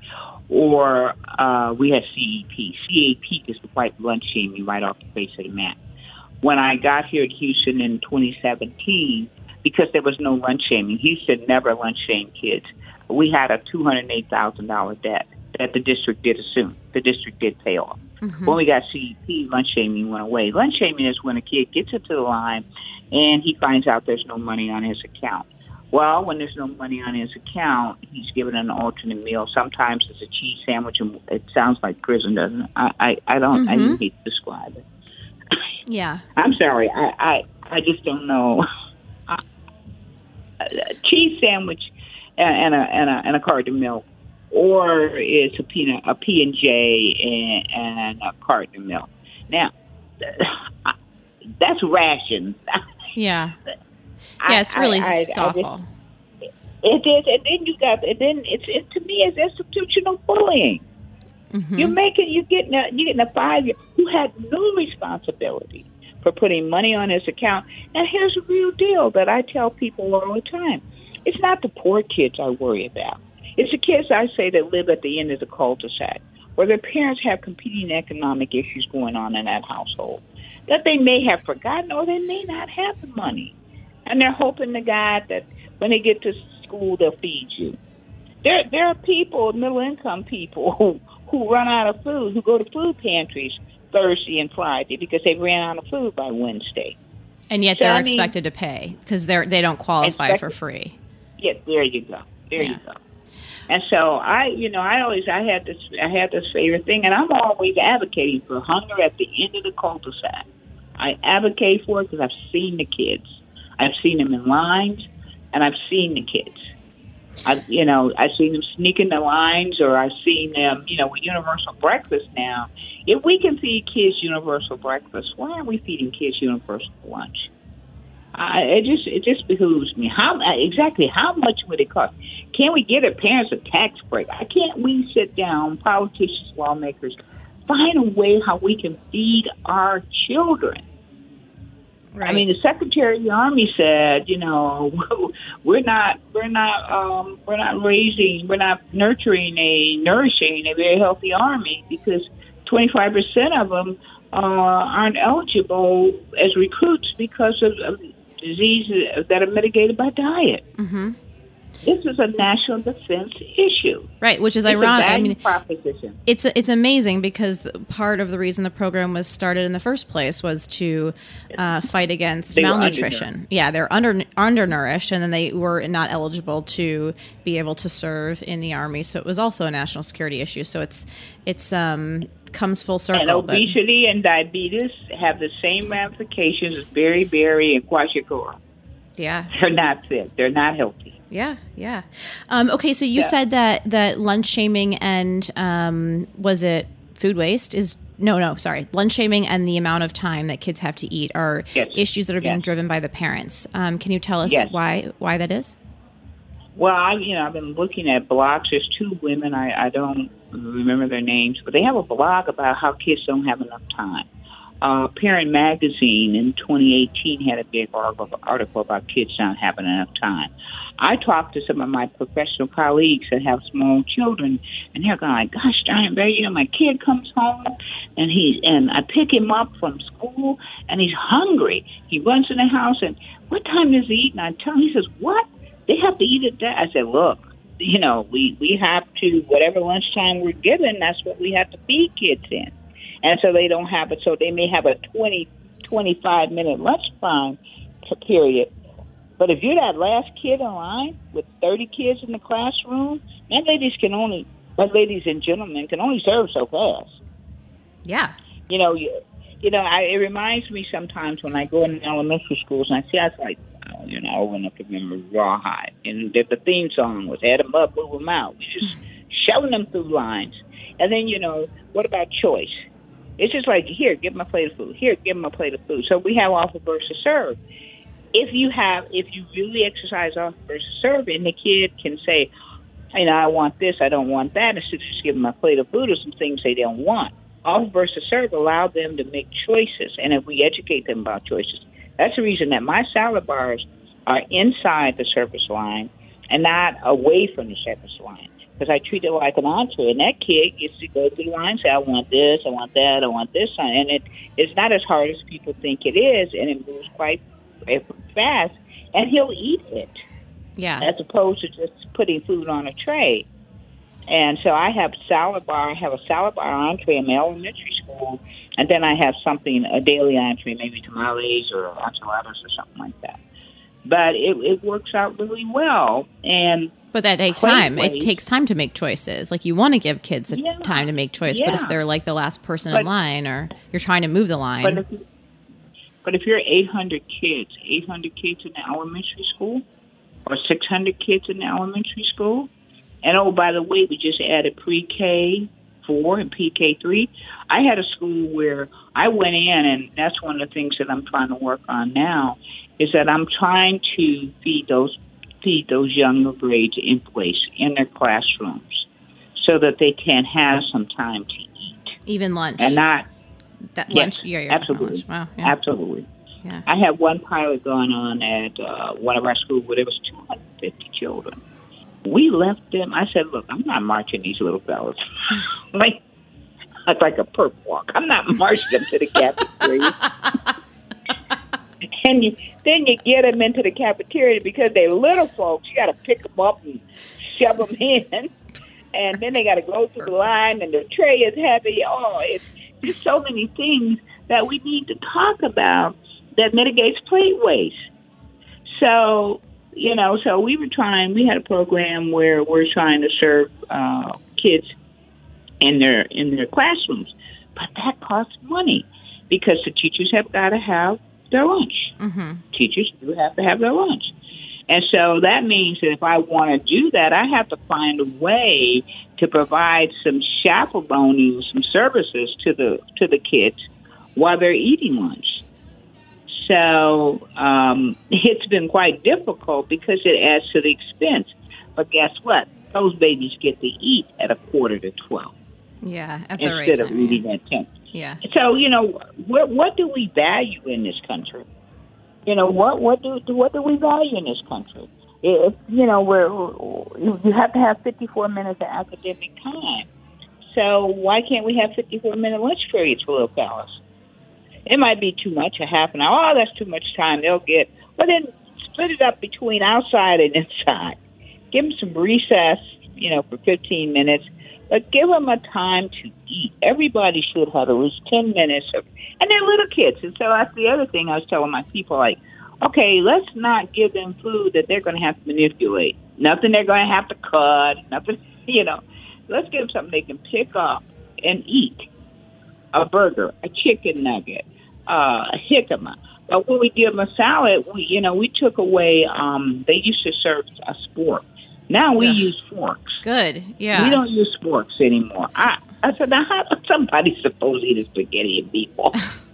or uh, we had C E P. C A P is the white lunch shaming right off the face of the map. When I got here to Houston in twenty seventeen, because there was no lunch shaming, Houston never lunch shamed kids. We had a two hundred eight thousand dollars debt that the district did assume. The district did pay off. Mm-hmm. When we got C E P, lunch shaming went away. Lunch shaming is when a kid gets into the line and he finds out there's no money on his account. Well, when there's no money on his account, he's given an alternate meal. Sometimes it's a cheese sandwich, and it sounds like prison, doesn't it? I, I, I don't. Mm-hmm. I hate to describe it. Yeah. I'm sorry. I, I, I just don't know. A cheese sandwich and a and a and a carton of milk, or it's a peanut a P and J and a carton of milk. Now, that's rations. Yeah. Yeah, it's really I, I, it's I, awful. I just, it is, and then you got, and then it's it, to me it's institutional bullying. Mm-hmm. You're making you getting a you getting a five year who had no responsibility for putting money on his account. And here's the real deal that I tell people all the time: it's not the poor kids I worry about. It's the kids I say that live at the end of the cul-de-sac, where their parents have competing economic issues going on in that household that they may have forgotten, or they may not have the money, and they're hoping to God that when they get to school they'll feed you. There, there are people, middle-income people, who who run out of food, who go to food pantries Thursday and Friday because they ran out of food by Wednesday. And yet So, they're I mean- expected to pay because they're they don't qualify Expected- for free. Yeah, there you go. There Yeah. you go. And so I, you know, I always, I had this, I had this favorite thing, and I'm always advocating for hunger at the end of the cul-de-sac. I advocate for it because I've seen the kids. I've seen them in lines, and I've seen the kids. I, you know, I've seen them sneak in the lines, or I've seen them, you know, with universal breakfast now. If we can feed kids universal breakfast, why aren't we feeding kids universal lunch? I, it just it just behooves me. How exactly how much would it cost? Can we get our parents a tax break? I can't we sit down, politicians, lawmakers, find a way how we can feed our children? Right. I mean, the Secretary of the Army said, you know, we're not we're not um, we're not raising we're not nurturing a nourishing a very healthy army because twenty-five percent of them uh, aren't eligible as recruits because of, of diseases that are mitigated by diet. Mm-hmm. This is a national defense issue. Right, which is It's ironic. a I value mean, proposition. it's it's amazing because the- part of the reason the program was started in the first place was to uh, fight against They were malnutrition. undernourished. Yeah, they're under undernourished, and then they were not eligible to be able to serve in the army. So it was also a national security issue. So it's it's um comes full circle. And but- obesity and diabetes have the same ramifications as beriberi and kwashiorkor. yeah. They're not fit. They're not healthy. Yeah, yeah. Um, okay, so you Yeah. said that that lunch shaming and um, was it food waste is no, no, sorry, lunch shaming and the amount of time that kids have to eat are Yes. issues that are being Yes. driven by the parents. Um, can you tell us Yes. why why that is? Well, I, you know, I've been looking at blogs. There's two women. I, I don't remember their names, but they have a blog about how kids don't have enough time. Uh, Parent Magazine in twenty eighteen had a big article about kids not having enough time. I talked to some of my professional colleagues that have small children, and they're going like, "Gosh darn it, Barry, you know, my kid comes home, and he's and I pick him up from school, and he's hungry. He runs in the house, and what time does he eat?" And I tell him, he says, "What? They have to eat at that?" I said, "Look, you know, we we have to whatever lunchtime we're given. That's what we have to feed kids in." And so they don't have it. So they may have a twenty, twenty-five minute lunch time period. But if you're that last kid in line with thirty kids in the classroom, that ladies can only, that ladies and gentlemen can only serve so fast. Yeah. You know, you, you know, I, it reminds me sometimes when I go in elementary schools and I see, I was like, oh, you know, old enough to remember Rawhide. And the, the theme song was, add them up, move them out. We just shoving them through lines. And then, you know, what about choice? It's just like, here, give them a plate of food. Here, give them a plate of food. So we have offer versus serve. If you have, if you really exercise offer versus serve, and the kid can say, you know, I want this, I don't want that, instead of just give them a plate of food or some things they don't want. Offer versus serve allow them to make choices, and if we educate them about choices, that's the reason that my salad bars are inside the service line and not away from the service line. Because I treat it like an entree, and that kid gets to go through the line and say, I want this, I want that, I want this. And it, it's not as hard as people think it is, and it moves quite fast, and he'll eat it. Yeah. As opposed to just putting food on a tray. And so I have salad bar, I have a salad bar entree in my elementary school, and then I have something, a daily entree, maybe tamales or enchiladas or something like that. But it, it works out really well. And But that takes Plate time. It waste. takes time to make choices. Like you want to give kids a Yeah. time to make choice, but Yeah. if they're like the last person But- in line, or you're trying to move the line, But if you, But if you're eight hundred kids, eight hundred kids in the elementary school, or six hundred kids in the elementary school, and oh, by the way, we just added pre-K four and pre-K three. I had a school where I went in, and that's one of the things that I'm trying to work on now, is that I'm trying to feed those feed those younger grades in place in their classrooms so that they can have some time to eat. Even lunch. And not... That yes, lunch? Yeah, you're absolutely. Lunch. Wow, yeah. Absolutely. Yeah. I had one pilot going on at uh, one of our schools where there was two hundred fifty children. We left them. I said, look, I'm not marching these little fellas. like, it's like a perp walk. I'm not marching them to the cafeteria. And you, then you get them into the cafeteria because they're little folks. You got to pick them up and shove them in. And then they got to go through the line, and the tray is heavy. Oh, it's just so many things that we need to talk about that mitigates plate waste. So, you know, so we were trying, we had a program where we're trying to serve uh, kids in their in their classrooms. But that costs money because the teachers have got to have their lunch. Mm-hmm. Teachers do have to have their lunch. And so that means that if I want to do that, I have to find a way to provide some chaperoning, some services to the to the kids while they're eating lunch. So um, it's been quite difficult because it adds to the expense. But guess what? Those babies get to eat at a quarter to twelve. Yeah, at the right instead time, of eating yeah. at ten. Yeah. So, you know, what what do we value in this country? You know, what what do what do we value in this country? If, you know, we're, you have to have fifty-four minutes of academic time. So why can't we have fifty-four minute lunch periods for little fellas? It might be too much, a half an hour. Oh, that's too much time. They'll get, but then split it up between outside and inside. Give them some recess, you know, for fifteen minutes, but give them a time to eat. Everybody should have at least ten minutes of, and they're little kids. And so that's the other thing I was telling my people, like, okay, let's not give them food that they're going to have to manipulate. Nothing they're going to have to cut, nothing, you know. Let's give them something they can pick up and eat. A burger, a chicken nugget, uh, a jicama. But when we give them a salad, we, you know, we took away, um, they used to serve a spork. Now we Ugh. use forks. Good, yeah. We don't use forks anymore. I, I said, now how somebody's supposed to eat a spaghetti and meatball?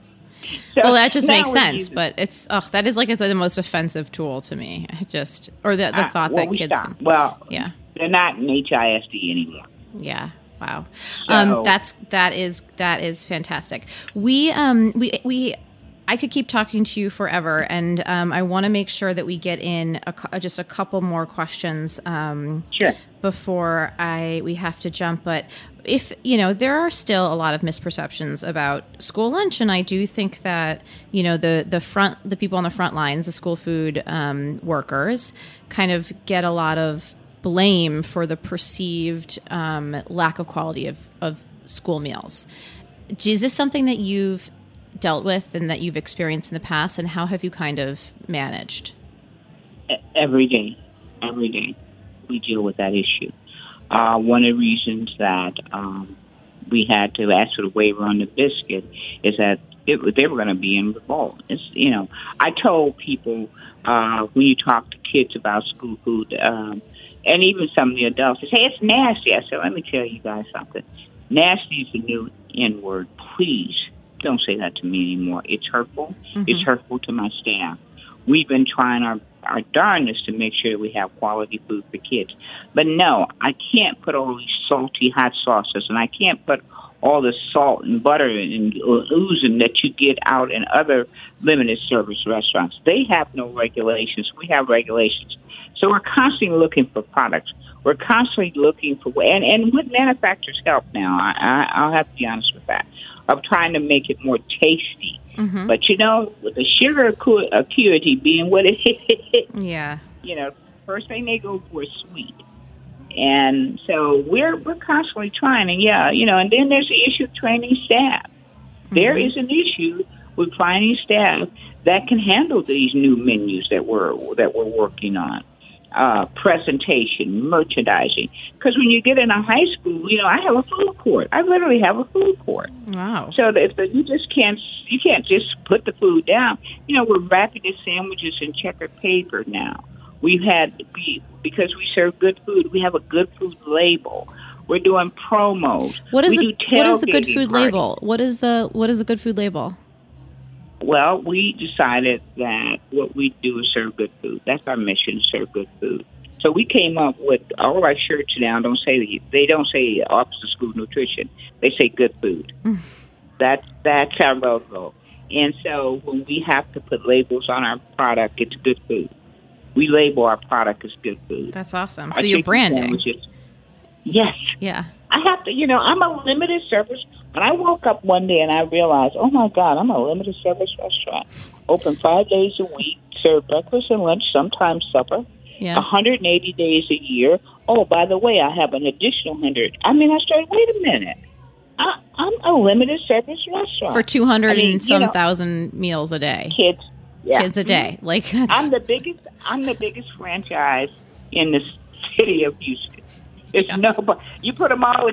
So well, that just makes we're sense, using- but it's oh, that is like the most offensive tool to me. I just or the the Ah, thought well, that we kids stopped. can, Well, yeah, they're not in H I S D anymore. yeah. Wow, So- um, that's that is that is fantastic. We um we we. I could keep talking to you forever, and um, I want to make sure that we get in a, cou- just a couple more questions um, Sure. before I we have to jump. But if you know, there are still a lot of misperceptions about school lunch, and I do think that you know the the front the people on the front lines, the school food um, workers, kind of get a lot of blame for the perceived um, lack of quality of, of school meals. Is this something that you've dealt with and that you've experienced in the past, and how have you kind of managed? Every day, every day, we deal with that issue. Uh, one of the reasons that um, we had to ask for the waiver on the biscuit is that it, they were going to be in revolt. It's, you know, I told people uh, when you talk to kids about school food, um, and even some of the adults, they say, it's nasty. I said, let me tell you guys something. Nasty is the new N-word. Please don't say that to me anymore. It's hurtful. Mm-hmm. It's hurtful to my staff. We've been trying our, our darndest to make sure we have quality food for kids. But no, I can't put all these salty hot sauces, and I can't put all the salt and butter and oozing that you get out in other limited service restaurants. They have no regulations. We have regulations. So we're constantly looking for products. We're constantly looking for, and, and with manufacturers' help now, I, I, I'll have to be honest with that, of trying to make it more tasty. Mm-hmm. But, you know, with the sugar acu- acuity being what it is, Yeah. you know, first thing they go for is sweet. And so we're we're constantly trying. And, yeah, you know, and then there's the issue of training staff. Mm-hmm. There is an issue with finding staff that can handle these new menus that we're that we're working on. uh, presentation, merchandising. Because when you get in a high school, you know, I have a food court. I literally have a food court. Wow. So that if the, you just can't, you can't just put the food down. You know, we're wrapping the sandwiches in checkered paper now. We've had, we, because we serve good food, we have a good food label. We're doing promos. What is we a, do what is the good food parties. label? What is the what is a good food label? Well, we decided that what we do is serve good food. That's our mission, serve good food. So we came up with all of our shirts now. Don't say they don't say Office of School Nutrition. They say good food. Mm. That that's our logo. And so when we have to put labels on our product, it's good food. We label our product as good food. That's awesome. Our so you're branding. Sandwiches. Yes. Yeah. I have to, you know, I'm a limited service. When I woke up one day and I realized, oh, my God, I'm a limited service restaurant. Open five days a week, serve breakfast and lunch, sometimes supper, yeah. one hundred eighty days a year. Oh, by the way, I have an additional one hundred. I mean, I started, wait a minute. I, I'm a limited service restaurant. For two hundred I mean, and some you know, thousand meals a day. Kids. Yeah. Kids a day. Like that's... I'm the biggest. I'm the biggest franchise in the city of Houston. There's yes. no. You put them all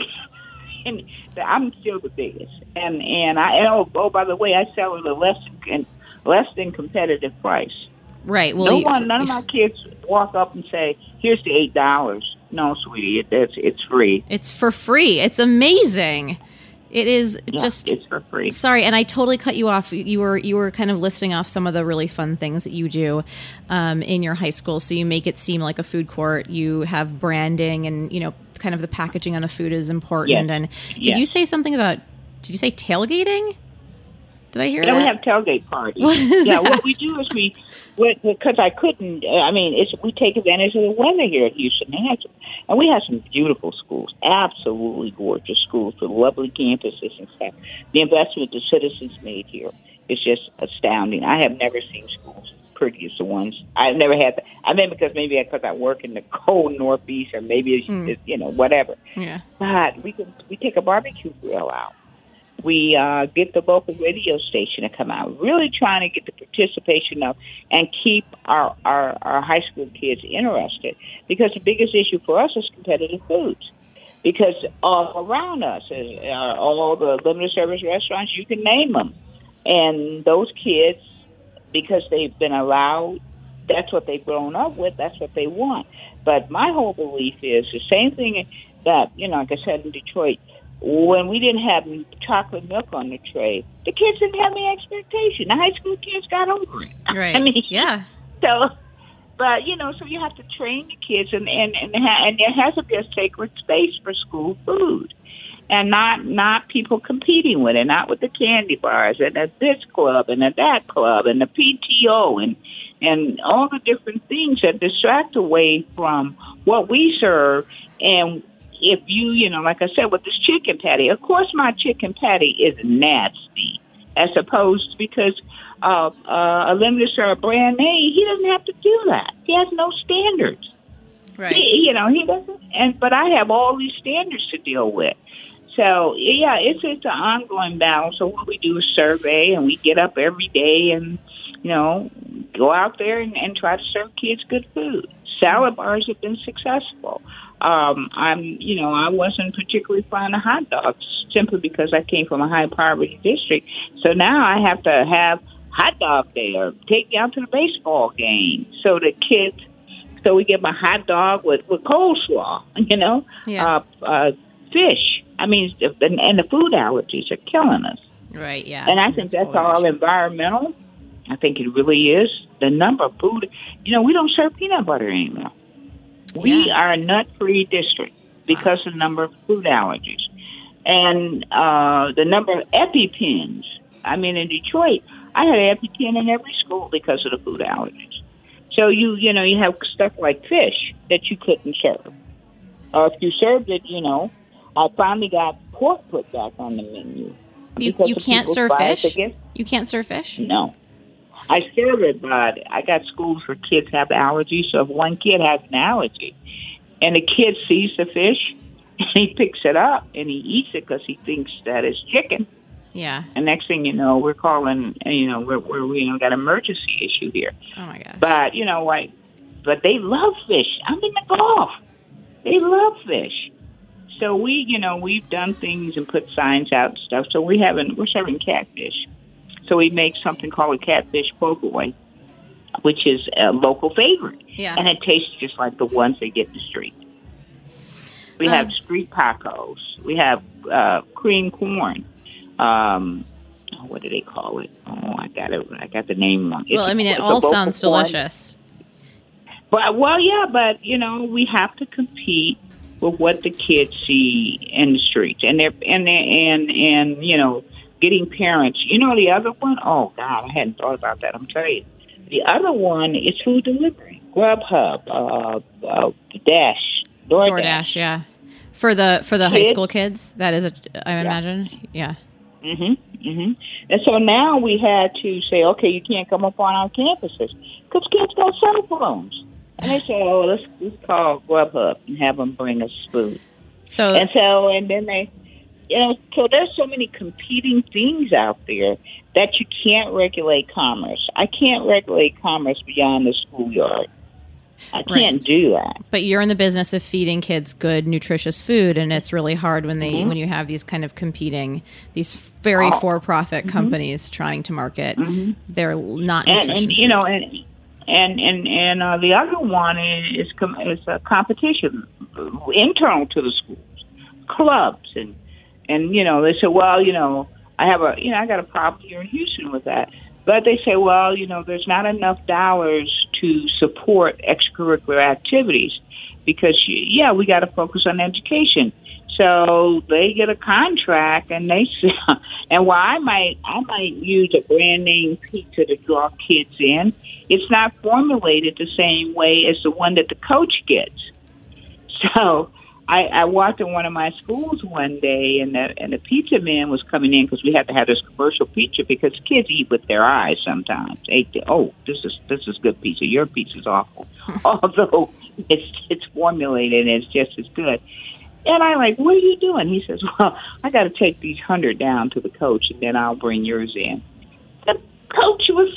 in. I'm still the biggest. And and I and oh, oh by the way, I sell at a less and less than competitive price. Right. Well, no you, one. None of my kids walk up and say, "Here's the eight dollars." No, sweetie, it, it's it's free. It's for free. It's amazing. It is yeah, just it's for free. Sorry, and I totally cut you off. You were you were kind of listing off some of the really fun things that you do um, in your high school. So you make it seem like a food court. You have branding, and you know, kind of the packaging on the food is important. Yes. And did yes. you say something about? Did you say tailgating? Did I hear yeah, that? We have tailgate parties. What is yeah, that? What we do is we, because I couldn't. I mean, it's we take advantage of the weather here at Houston. They have some, and we have some beautiful schools, absolutely gorgeous schools with lovely campuses and stuff. The investment the citizens made here is just astounding. I have never seen schools as pretty as the ones I've never had. The, I mean, because maybe because I work in the cold Northeast, or maybe it's, mm. it's you know whatever. Yeah. But we can we take a barbecue grill out. We uh, get the local radio station to come out, really trying to get the participation of and keep our, our, our high school kids interested. Because the biggest issue for us is competitive foods. Because all around us are all the limited service restaurants, you can name them. And those kids, because they've been allowed, that's what they've grown up with, that's what they want. But my whole belief is the same thing that, you know, like I said in Detroit, when we didn't have chocolate milk on the tray, the kids didn't have any expectation. The high school kids got over it. Right. I mean, yeah. So, but you know, so you have to train the kids, and and and, ha- and there has to be a sacred space for school food, and not not people competing with it, not with the candy bars and at this club and at that club and the P T O and and all the different things that distract away from what we serve. And if you, you know, like I said, with this chicken patty, of course my chicken patty is nasty, as opposed to because uh, uh, a limited serve brand name, he doesn't have to do that. He has no standards. Right. He, you know, he doesn't. And but I have all these standards to deal with. So yeah, it's it's an ongoing battle. So what we do is survey, and we get up every day and you know go out there and, and try to serve kids good food. Salad bars have been successful. Um, I'm, you know, I wasn't particularly fond of hot dogs simply because I came from a high poverty district. So now I have to have hot dog day or take me out to the baseball game. So the kids, so we get my hot dog with, with coleslaw, you know, yeah. uh, uh, fish. I mean, and, and the food allergies are killing us. Right, yeah. And I think that's, that's all environmental. I think it really is. The number of food, you know, we don't serve peanut butter anymore. We yeah. are a nut-free district because of the number of food allergies. And uh, the number of EpiPens. I mean, in Detroit, I had an EpiPen in every school because of the food allergies. So, you you know, you have stuff like fish that you couldn't serve. Or if you served it, you know, I finally got pork put back on the menu. You, you can't serve fish? You can't serve fish? No. I serve it, but I got schools where kids have allergies. So if one kid has an allergy and the kid sees the fish and he picks it up and he eats it because he thinks that it's chicken. Yeah. And next thing you know, we're calling, you know, we're, we're you know, got an emergency issue here. Oh, my gosh. But, you know, like, but they love fish. I'm in the Gulf. They love fish. So we, you know, we've done things and put signs out and stuff. So we haven't, we're serving catfish. So we make something called a catfish po' boy, which is a local favorite. Yeah. And it tastes just like the ones they get in the street. We um, have street tacos. We have uh, cream corn. Um, what do they call it? Oh, I got it. I got the name wrong. Well, it's, I mean, it all sounds corn. delicious. But well, yeah, but you know, we have to compete with what the kids see in the streets, and they're and they're, and and you know, getting parents. You know, the other one. Oh God, I hadn't thought about that. I'm telling you, the other one is food delivery, Grubhub, uh, uh, Dash, DoorDash. DoorDash, yeah, for the for the kids. High school kids. That is, a, I yeah. imagine, yeah. Mhm, mhm. And so now we had to say, okay, you can't come up on our campuses because kids got cell phones. And they say, oh, let's, let's call Grubhub and have them bring us food. So and so, and then they, you know, so there's so many competing things out there that you can't regulate commerce. I can't regulate commerce beyond the schoolyard. I can't right. do that. But you're in the business of feeding kids good, nutritious food, and it's really hard when they mm-hmm. when you have these kind of competing, these very oh. for-profit mm-hmm. companies trying to market. Mm-hmm. They're not and, nutritious. And you know, and and and, and uh, the other one is is, com- is a competition internal to the schools, clubs, and and you know they say, well, you know, I have a you know I got a problem here in Houston with that. But they say, well, you know, there's not enough dollars to support extracurricular activities because, yeah, we got to focus on education. So they get a contract, and they and while I might I might use a brand name pizza to draw kids in, it's not formulated the same way as the one that the coach gets. So I, I walked in one of my schools one day, and the, and the pizza man was coming in because we had to have this commercial pizza because kids eat with their eyes sometimes. They, they, oh, this is this is good pizza. Your pizza's awful, although it's it's formulated and it's just as good. And I'm like, what are you doing? He says, well, I got to take these hundred down to the coach, and then I'll bring yours in. The coach was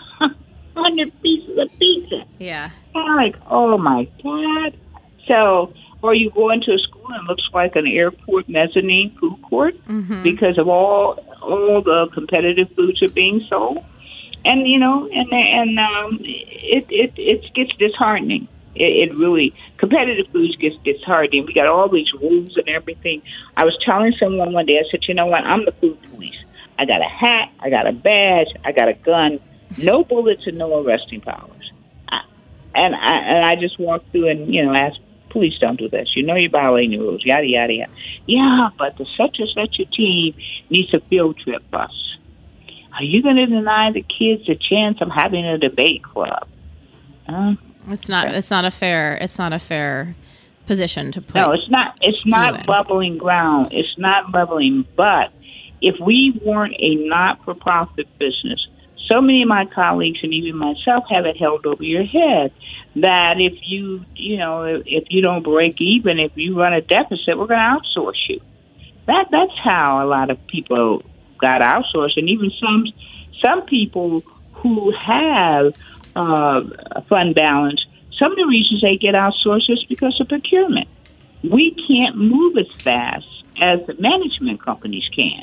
hundred pieces of pizza. Yeah. And I'm like, oh my God. So. Or you go into a school and it looks like an airport mezzanine food court mm-hmm. because of all all the competitive foods are being sold, and you know, and and um, it it it gets disheartening. It, it really competitive foods gets disheartening. We got all these rules and everything. I was telling someone one day, I said, you know what? I'm the food police. I got a hat, I got a badge, I got a gun, no bullets and no arresting powers. I, and I and I just walked through and you know asked. Please don't do this. You know you're violating the rules, yada, yada, yada. Yeah, but the such and such a team needs a field trip bus. Are you going to deny the kids a chance of having a debate club? Uh, it's not. It's not a fair. It's not a fair position to put. No, it's not. It's not leveling ground. It's not leveling. But if we weren't a not-for-profit business, so many of my colleagues and even myself have it held over your head that if you, you know, if you don't break even, if you run a deficit, we're going to outsource you. That that's how a lot of people got outsourced, and even some some people who have uh, a fund balance. Some of the reasons they get outsourced is because of procurement. We can't move as fast as the management companies can.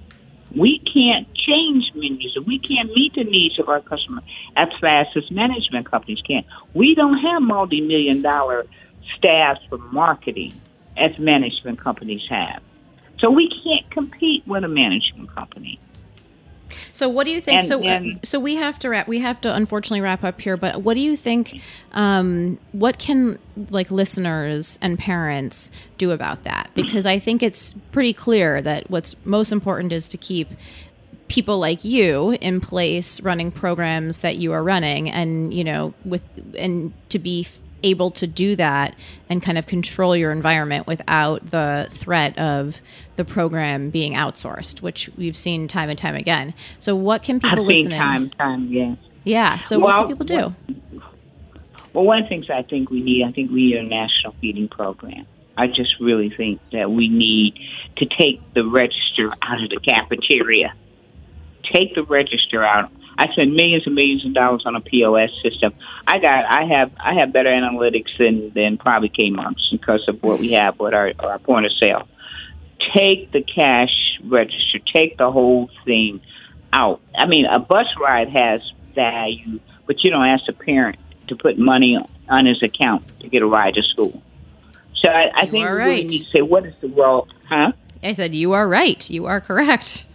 We can't change menus, and we can't meet the needs of our customer as fast as management companies can. We don't have multi-million dollar staffs for marketing as management companies have. So we can't compete with a management company. So what do you think? And, so and, so we have to wrap. We have to unfortunately wrap up here. But what do you think? Um, what can like listeners and parents do about that? Because I think it's pretty clear that what's most important is to keep people like you in place, running programs that you are running, and you know, with and to be able to do that and kind of control your environment without the threat of the program being outsourced, which we've seen time and time again. So what can people I've listening? Seen time, time, yeah. Yeah. So well, what can people do? Well, one of the things I think we need, I think we need a national feeding program. I just really think that we need to take the register out of the cafeteria. Take the register out I spend millions and millions of dollars on a P O S system. I got, I have, I have better analytics than, than probably Kmart's because of what we have with our, our point of sale. Take the cash register, take the whole thing out. I mean, a bus ride has value, but you don't ask a parent to put money on his account to get a ride to school. So I, I think we are really right. need to say, what is the role, huh? I said, you are right. You are correct.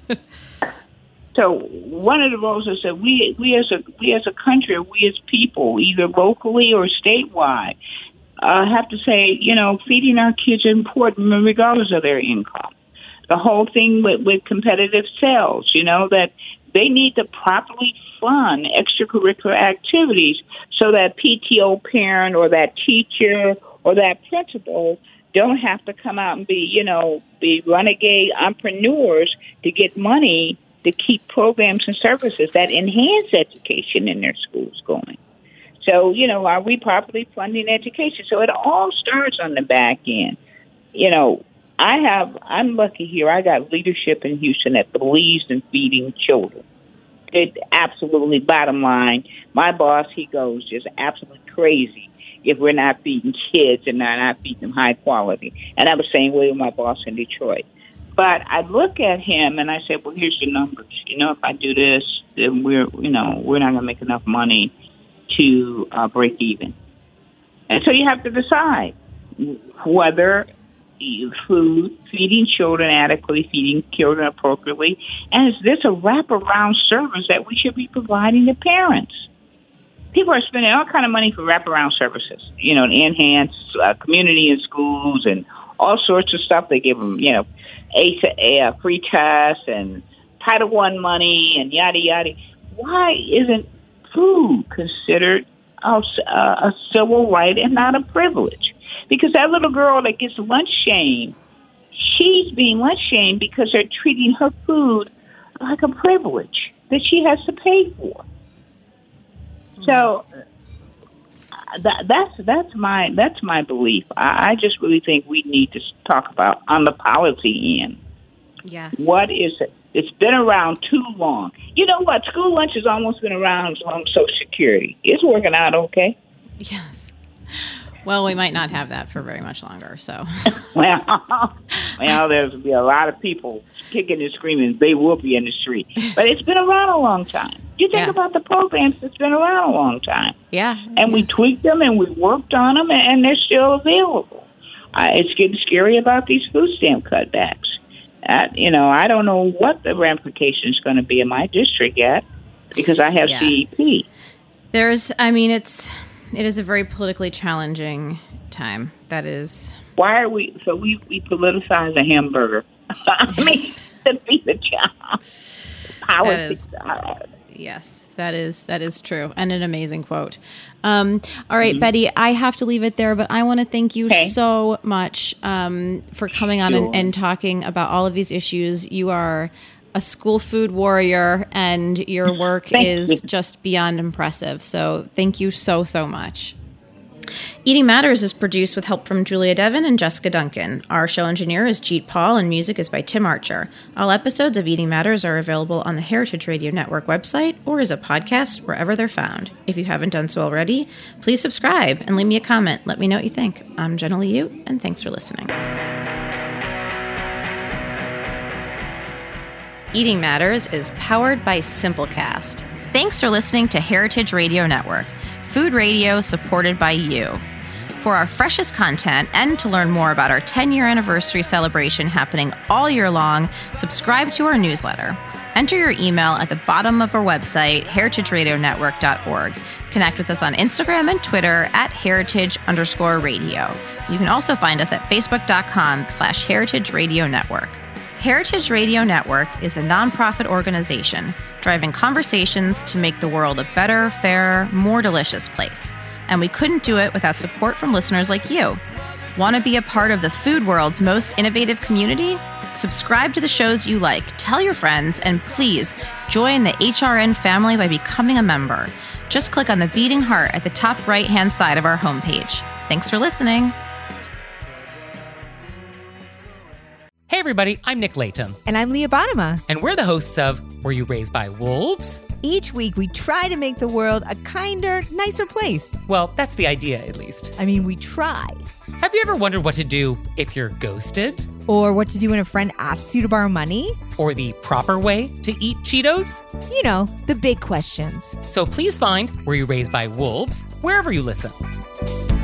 So one of the roles is that we, we as a we as a country, we as people, either locally or statewide, uh, have to say, you know, feeding our kids is important regardless of their income. The whole thing with, with competitive sales, you know, that they need to properly fund extracurricular activities so that P T O parent or that teacher or that principal don't have to come out and be, you know, be renegade entrepreneurs to get money to keep programs and services that enhance education in their schools going. So, you know, are we properly funding education? So it all starts on the back end. You know, I have, I'm lucky here. I got leadership in Houston that believes in feeding children. It absolutely, bottom line, my boss, he goes just absolutely crazy if we're not feeding kids and not, not feeding them high quality. And I was saying way with my boss in Detroit. But I look at him and I said, well, here's the numbers. You know, if I do this, then we're, you know, we're not going to make enough money to uh, break even. And so you have to decide whether food, feeding children adequately, feeding children appropriately, and is this a wraparound service that we should be providing to parents? People are spending all kind of money for wraparound services, you know, to enhance uh, community in schools and all sorts of stuff. They give them, you know, a, a free tests and Title One money and yada, yada. Why isn't food considered a, a civil right and not a privilege? Because that little girl that gets lunch shame, she's being lunch shamed because they're treating her food like a privilege that she has to pay for. So that, that's that's my that's my belief. I, I just really think we need to talk about on the policy end. Yeah. What is it? It's been around too long. You know what? School lunch has almost been around as long as Social Security. It's working out okay. Yes. Well, we might not have that for very much longer, so. well, well, there's be a lot of people kicking and screaming. They will be in the street. But it's been around a long time. You think Yeah. about the programs that's been around a long time. Yeah. And we tweaked them and we worked on them, and they're still available. Uh, it's getting scary about these food stamp cutbacks. Uh, you know, I don't know what the ramification is going to be in my district yet because I have Yeah. C E P. There's, I mean, it's, it is a very politically challenging time. That is. Why are we, so we, we politicize a hamburger. I mean, to be the job. Politics. That is, yes, that is, that is true. And an amazing quote. Um, all right, mm-hmm. Betty, I have to leave it there, but I want to thank you okay. so much um, for coming on sure. and, and talking about all of these issues. You are a school food warrior, and your work is you. just beyond impressive. So thank you so, so much. Eating Matters is produced with help from Julia Devon and Jessica Duncan. Our show engineer is Jeet Paul, and music is by Tim Archer. All episodes of Eating Matters are available on the Heritage Radio Network website or as a podcast wherever they're found. If you haven't done so already, please subscribe and leave me a comment. Let me know what you think. I'm Jenna Liute, and thanks for listening. Eating Matters is powered by Simplecast. Thanks for listening to Heritage Radio Network, food radio supported by you. For our freshest content and to learn more about our ten-year anniversary celebration happening all year long, subscribe to our newsletter. Enter your email at the bottom of our website, heritage radio network dot org. Connect with us on Instagram and Twitter at heritage underscore radio. You can also find us at facebook.com slash heritage radio network. Heritage Radio Network is a nonprofit organization driving conversations to make the world a better, fairer, more delicious place. And we couldn't do it without support from listeners like you. Want to be a part of the food world's most innovative community? Subscribe to the shows you like, tell your friends, and please join the H R N family by becoming a member. Just click on the beating heart at the top right-hand side of our homepage. Thanks for listening. Hey everybody, I'm Nick Latham. And I'm Leah Bottoма. And we're the hosts of Were You Raised by Wolves? Each week, we try to make the world a kinder, nicer place. Well, that's the idea, at least. I mean, we try. Have you ever wondered what to do if you're ghosted? Or what to do when a friend asks you to borrow money? Or the proper way to eat Cheetos? You know, the big questions. So please find Were You Raised by Wolves wherever you listen.